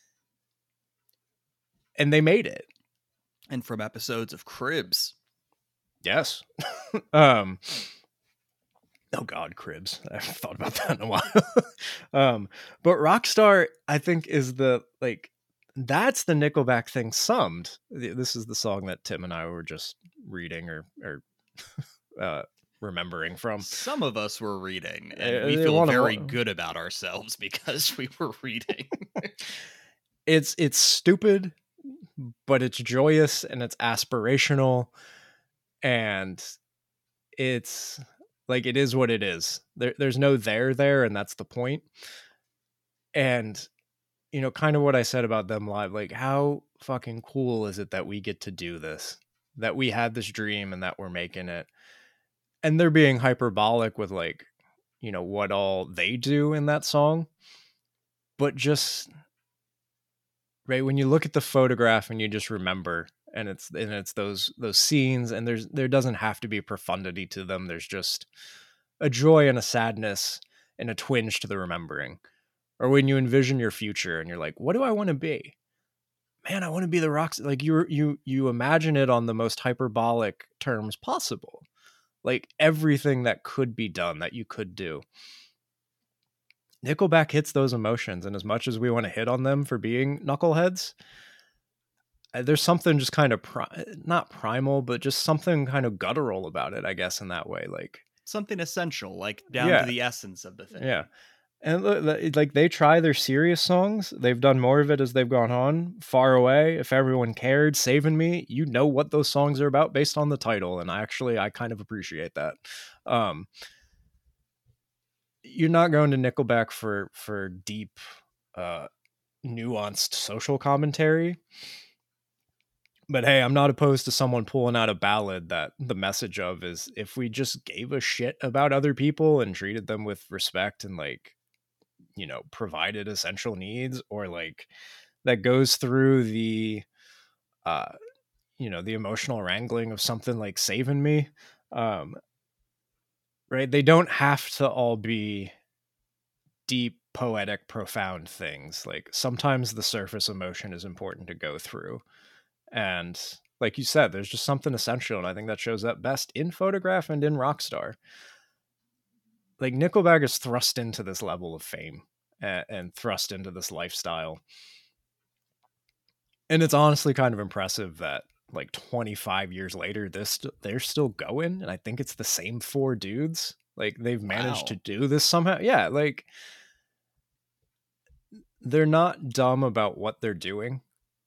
S1: And they made it.
S2: And from episodes of Cribs.
S1: Yes. um, oh, God, Cribs. I haven't thought about that in a while. um, but Rockstar, I think, is the, like, that's the Nickelback thing summed. This is the song that Tim and I were just reading or, or uh, remembering from.
S2: Some of us were reading, and
S1: Uh,
S2: we
S1: they
S2: feel
S1: wanna-
S2: very good about ourselves because we were reading.
S1: It's it's stupid, but it's joyous and it's aspirational, and it's like, it is what it is. There, there's no there there, and that's the point. And, you know, kind of what I said about them live, like, how fucking cool is it that we get to do this, that we had this dream and that we're making it. And they're being hyperbolic with, like, you know, what all they do in that song. But just, right, when you look at the photograph and you just remember, and it's and it's those those scenes, and there's there doesn't have to be profundity to them. There's just a joy and a sadness and a twinge to the remembering. Or when you envision your future and you're like, what do I want to be? Man, I want to be the rock. Like, you you you imagine it on the most hyperbolic terms possible. Like, everything that could be done, that you could do. Nickelback hits those emotions, and as much as we want to hit on them for being knuckleheads, uh, there's something just kind of pri- not primal, but just something kind of guttural about it, I guess, in that way. Like,
S2: Something essential, like down to
S1: yeah,
S2: the essence of the thing.
S1: yeah. And like they try their serious songs. They've done more of it as they've gone on. Far Away, If Everyone Cared, Saving Me. You know what those songs are about based on the title, and actually, I kind of appreciate that. Um, you're not going to Nickelback for for deep, uh, nuanced social commentary. But hey, I'm not opposed to someone pulling out a ballad that the message of is if we just gave a shit about other people and treated them with respect and like, you know, provided essential needs, or like that goes through the uh you know, the emotional wrangling of something like Saving Me. Um right? They don't have to all be deep, poetic, profound things. Like sometimes the surface emotion is important to go through. And like you said, there's just something essential, and I think that shows up best in Photograph and in Rockstar. Like Nickelback is thrust into this level of fame and, and thrust into this lifestyle. And it's honestly kind of impressive that like twenty-five years later, this they're still going, and I think it's the same four dudes. Like they've managed
S2: Wow.
S1: to do this somehow. Yeah, like they're not dumb about what they're doing.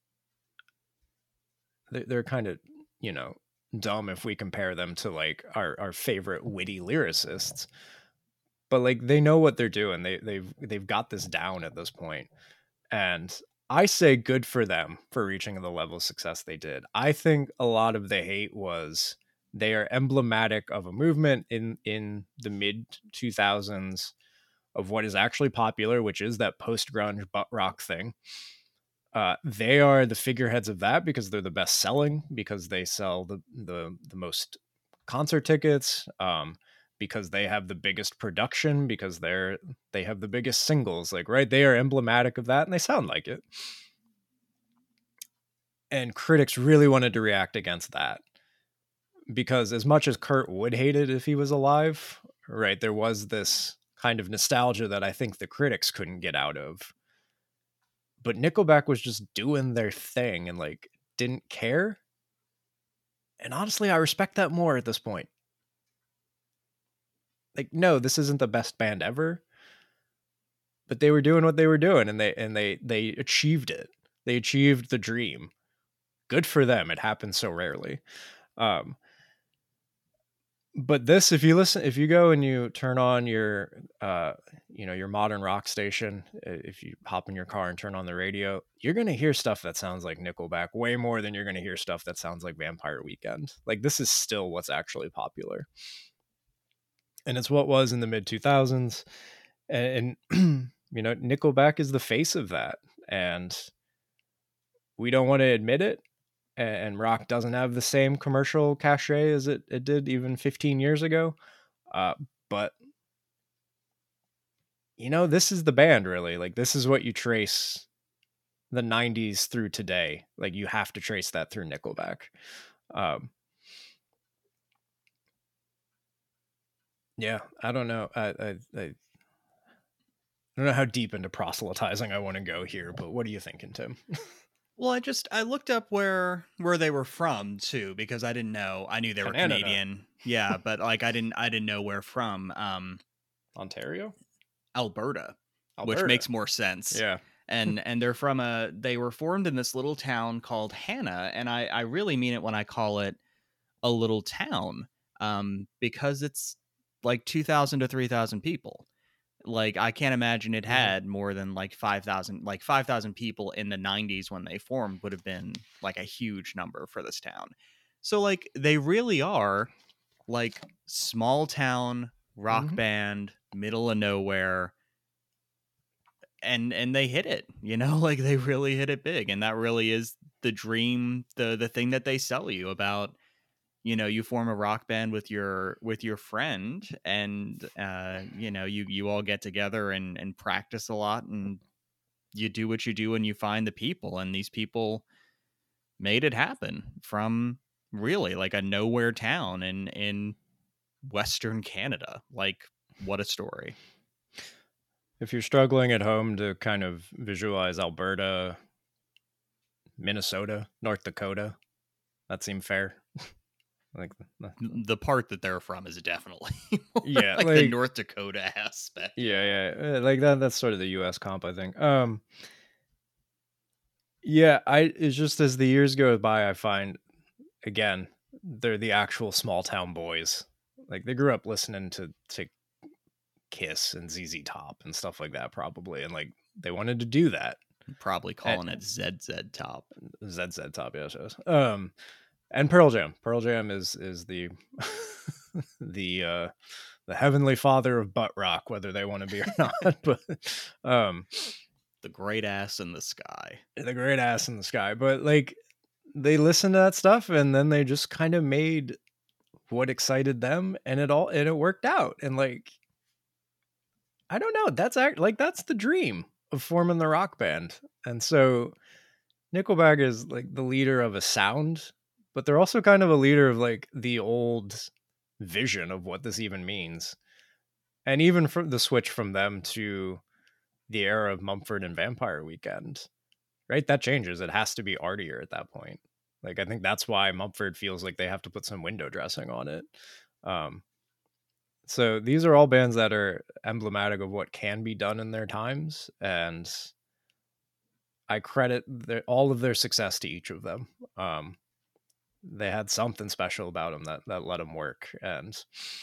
S1: They're, they're kind of, you know, dumb if we compare them to like our, our favorite witty lyricists. But like they know what they're doing. They they've they've got this down at this point. And I say good for them for reaching the level of success they did. I think a lot of the hate was they are emblematic of a movement in in the mid two thousands of what is actually popular, which is that post grunge butt rock thing. Uh, they are the figureheads of that because they're the best selling, because they sell the the the most concert tickets, um, because they have the biggest production, because they're they have the biggest singles. Like, right, they are emblematic of that, and they sound like it. And critics really wanted to react against that because, as much as Kurt would hate it if he was alive, right, there was this kind of nostalgia that I think the critics couldn't get out of. But Nickelback was just doing their thing and like didn't care. And honestly, I respect that more at this point. Like, no, this isn't the best band ever, but they were doing what they were doing, and they and they they achieved it. They achieved the dream. Good for them. It happens so rarely. Um, but this, if you listen, if you go and you turn on your, uh, you know, your modern rock station, if you hop in your car and turn on the radio, you're gonna hear stuff that sounds like Nickelback way more than you're gonna hear stuff that sounds like Vampire Weekend. Like this is still what's actually popular, and it's what was in the mid two thousands. And, and you know, Nickelback is the face of that, and we don't want to admit it. And rock doesn't have the same commercial cachet as it, it did even fifteen years ago. Uh, but you know, this is the band really. Like this is what you trace the nineties through today. Like you have to trace that through Nickelback. Um, yeah, I don't know. I, I, I, I don't know how deep into proselytizing I want to go here, but what are you thinking, Tim?
S2: Well, I just I looked up where where they were from too, because I didn't know. I knew they were
S1: Canada.
S2: Canadian. Yeah, but like I didn't I didn't know where from. Um
S1: Ontario?
S2: Alberta,
S1: Alberta.
S2: which makes more sense.
S1: Yeah.
S2: and and they're from a they were formed in this little town called Hannah, and I I really mean it when I call it a little town, um because it's like two thousand to three thousand people. Like I can't imagine it had more than like five thousand. Like five thousand people in the nineties when they formed would have been like a huge number for this town. So like they really are like small town rock
S1: Mhm.
S2: band, middle of nowhere, and and they hit it, you know. Like they really hit it big, and that really is the dream, the the thing that they sell you about. You know, you form a rock band with your with your friend, and uh you know, you you all get together and and practice a lot, and you do what you do, and you find the people, and these people made it happen from really like a nowhere town in in Western Canada. Like what a story.
S1: If you're struggling at home to kind of visualize Alberta, Minnesota, North Dakota, that seemed fair. Like the,
S2: The part that they're from is definitely
S1: yeah,
S2: like,
S1: like
S2: the North Dakota aspect.
S1: yeah, yeah, uh, like that. That's sort of the U S comp, I think. Um, yeah, I. It's just as the years go by, I find again they're the actual small town boys. Like they grew up listening to to Kiss and Z Z Top and stuff like that, probably, and like they wanted to do that.
S2: Probably
S1: And
S2: calling it Z Z Top.
S1: Z Z Top, yes, yes. Um, and Pearl Jam. Pearl Jam is is the the uh the heavenly father of butt rock, whether they want to be or not. But um,
S2: the great ass in the sky.
S1: The great ass in the sky. But like they listened to that stuff and then they just kind of made what excited them, and it all and it worked out. And like I don't know, that's act like that's the dream of forming the rock band. And so Nickelback is like the leader of a sound, but they're also kind of a leader of like the old vision of what this even means. And even from the switch from them to the era of Mumford and Vampire Weekend, right? That changes. It has to be artier at that point. Like, I think that's why Mumford feels like they have to put some window dressing on it. Um, so these are all bands that are emblematic of what can be done in their times. And I credit their, all of their success to each of them. Um, they had something special about them that, that let them work. And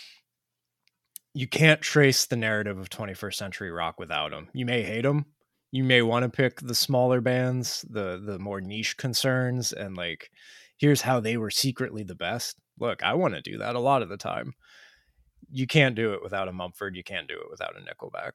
S1: you can't trace the narrative of twenty-first century rock without them. You may hate them. You may want to pick the smaller bands, the the more niche concerns, and like, here's how they were secretly the best. Look, I want to do that a lot of the time. You can't do it without a Mumford. You can't do it without a Nickelback.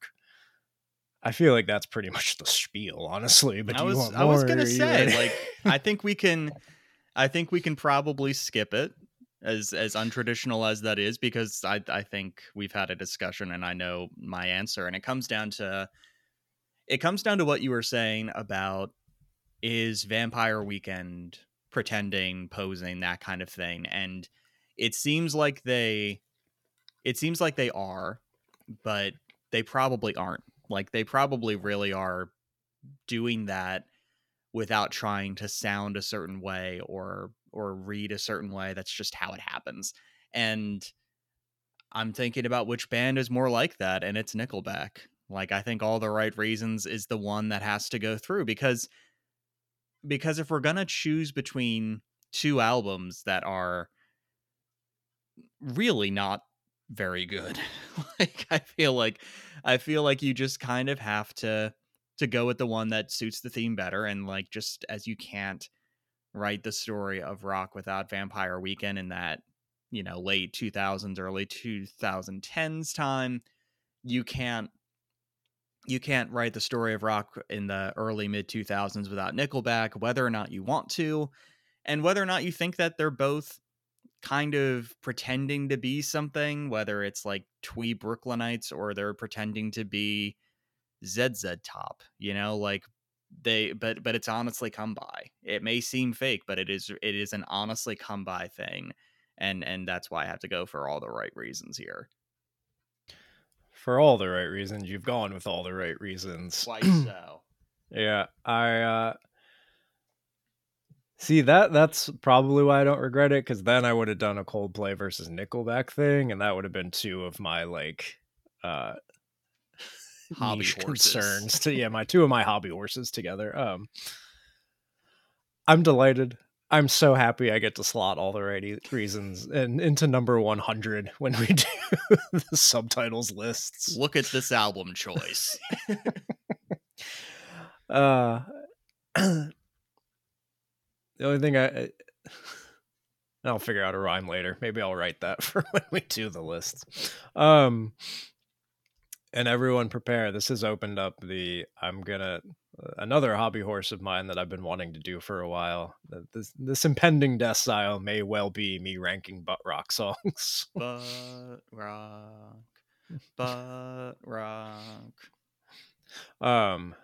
S1: I feel like that's pretty much the spiel, honestly. But do
S2: I was
S1: you want more?
S2: I was gonna say,
S1: ready?
S2: like, I think we can, I think we can probably skip it, as as untraditional as that is, because I I think we've had a discussion and I know my answer, and it comes down to it comes down to what you were saying about, is Vampire Weekend pretending, posing, that kind of thing. And it seems like they it seems like they are, but they probably aren't. Like, they probably really are doing that without trying to sound a certain way or or read a certain way. That's just how it happens. And I'm thinking about which band is more like that, and it's Nickelback. Like, I think All the Right Reasons is the one that has to go through, because because if we're gonna choose between two albums that are really not very good, like, I feel like I feel like you just kind of have to to go with the one that suits the theme better. And like, just as you can't write the story of rock without Vampire Weekend in that, you know, late two thousands, early twenty tens time, you can't you can't write the story of rock in the early mid two thousands without Nickelback, whether or not you want to, and whether or not you think that they're both kind of pretending to be something, whether it's like twee Brooklynites or they're pretending to be Z Z Top, you know, like they, but but it's honestly come by. It may seem fake, but it is it is an honestly come by thing, and and that's why I have to go for All the Right Reasons here.
S1: For all the right reasons, you've gone with all the right reasons.
S2: Why so?
S1: Yeah, I uh see that that's probably why I don't regret it, because then I would have done a Coldplay versus Nickelback thing, and that would have been two of my like uh
S2: Hobby
S1: niche
S2: horses.
S1: concerns to yeah, my two of my hobby horses together. Um I'm delighted. I'm so happy I get to slot All the Right Reasons and into number one hundred when we do the subtitles lists.
S2: Look at this album choice.
S1: uh the only thing I I'll figure out a rhyme later. Maybe I'll write that for when we do the lists. Um and everyone prepare. This has opened up the I'm gonna another hobby horse of mine that I've been wanting to do for a while. This this impending decile may well be me ranking butt rock songs.
S2: Butt rock, butt rock.
S1: Um,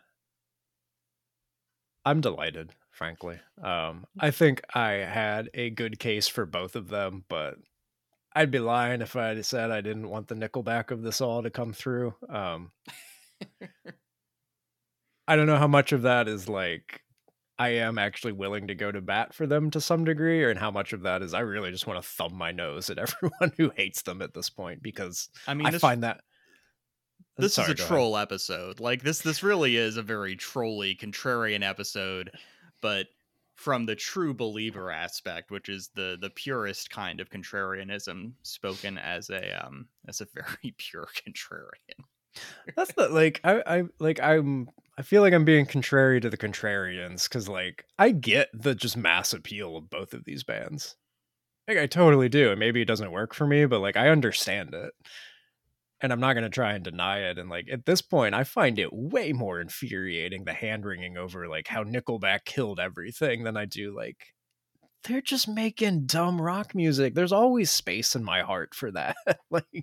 S1: I'm delighted, frankly. Um, I think I had a good case for both of them, but I'd be lying if I said I didn't want the Nickelback of this all to come through. Um, I don't know how much of that is like I am actually willing to go to bat for them to some degree, or and how much of that is I really just want to thumb my nose at everyone who hates them at this point, because
S2: I mean,
S1: I
S2: this
S1: find that
S2: this
S1: Sorry,
S2: is a
S1: go ahead.
S2: troll episode. Like this this really is a very trolly, contrarian episode, but from the true believer aspect, which is the the purest kind of contrarianism, spoken as a um as a very pure contrarian.
S1: That's the like I I like I'm I feel like I'm being contrary to the contrarians, because like I get the just mass appeal of both of these bands. Like I totally do, and maybe it doesn't work for me, but like I understand it. And I'm not going to try and deny it. And like at this point, I find it way more infuriating, the hand wringing over like how Nickelback killed everything, than I do like they're just making dumb rock music. There's always space in my heart for that. Like,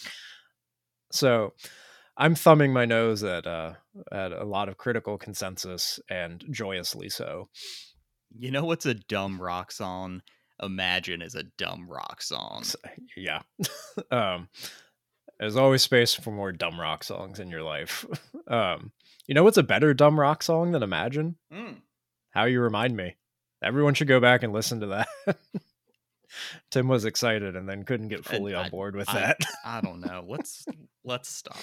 S1: so I'm thumbing my nose at uh at a lot of critical consensus, and joyously so.
S2: You know what's a dumb rock song? Imagine is a dumb rock song.
S1: So, yeah. um There's always space for more dumb rock songs in your life. Um, you know what's a better dumb rock song than Imagine?
S2: Mm.
S1: How You Remind Me. Everyone should go back and listen to that. Tim was excited and then couldn't get fully
S2: I,
S1: on board with
S2: I,
S1: that.
S2: I don't know. Let's let's stop.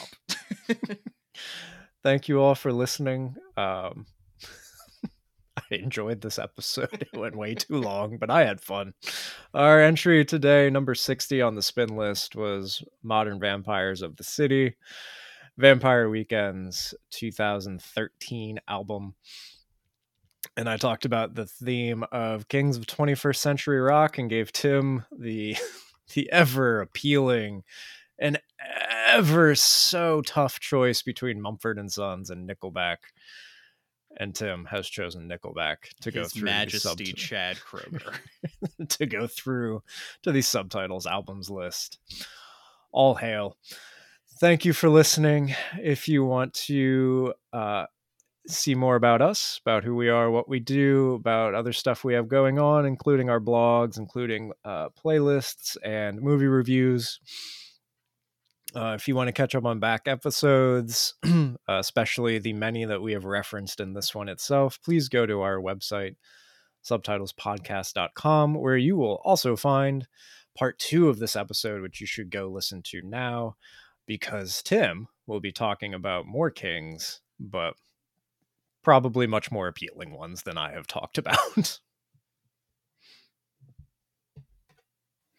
S1: Thank you all for listening. Um, I enjoyed this episode. It went way too long, but I had fun. Our entry today, number sixty on the spin list, was Modern Vampires of the City, Vampire Weekend's two thousand thirteen album. And I talked about the theme of Kings of twenty-first Century Rock and gave Tim the the ever appealing and ever so tough choice between Mumford and Sons and Nickelback. And Tim has chosen Nickelback to go
S2: His
S1: through
S2: Majesty
S1: sub-
S2: Chad Kroger
S1: to go through to the subtitles albums list. All hail. Thank you for listening. If you want to uh, see more about us, about who we are, what we do, about other stuff we have going on, including our blogs, including uh, playlists and movie reviews, Uh, if you want to catch up on back episodes, uh, especially the many that we have referenced in this one itself, please go to our website, subtitles podcast dot com, where you will also find part two of this episode, which you should go listen to now, because Tim will be talking about more Kings, but probably much more appealing ones than I have talked about.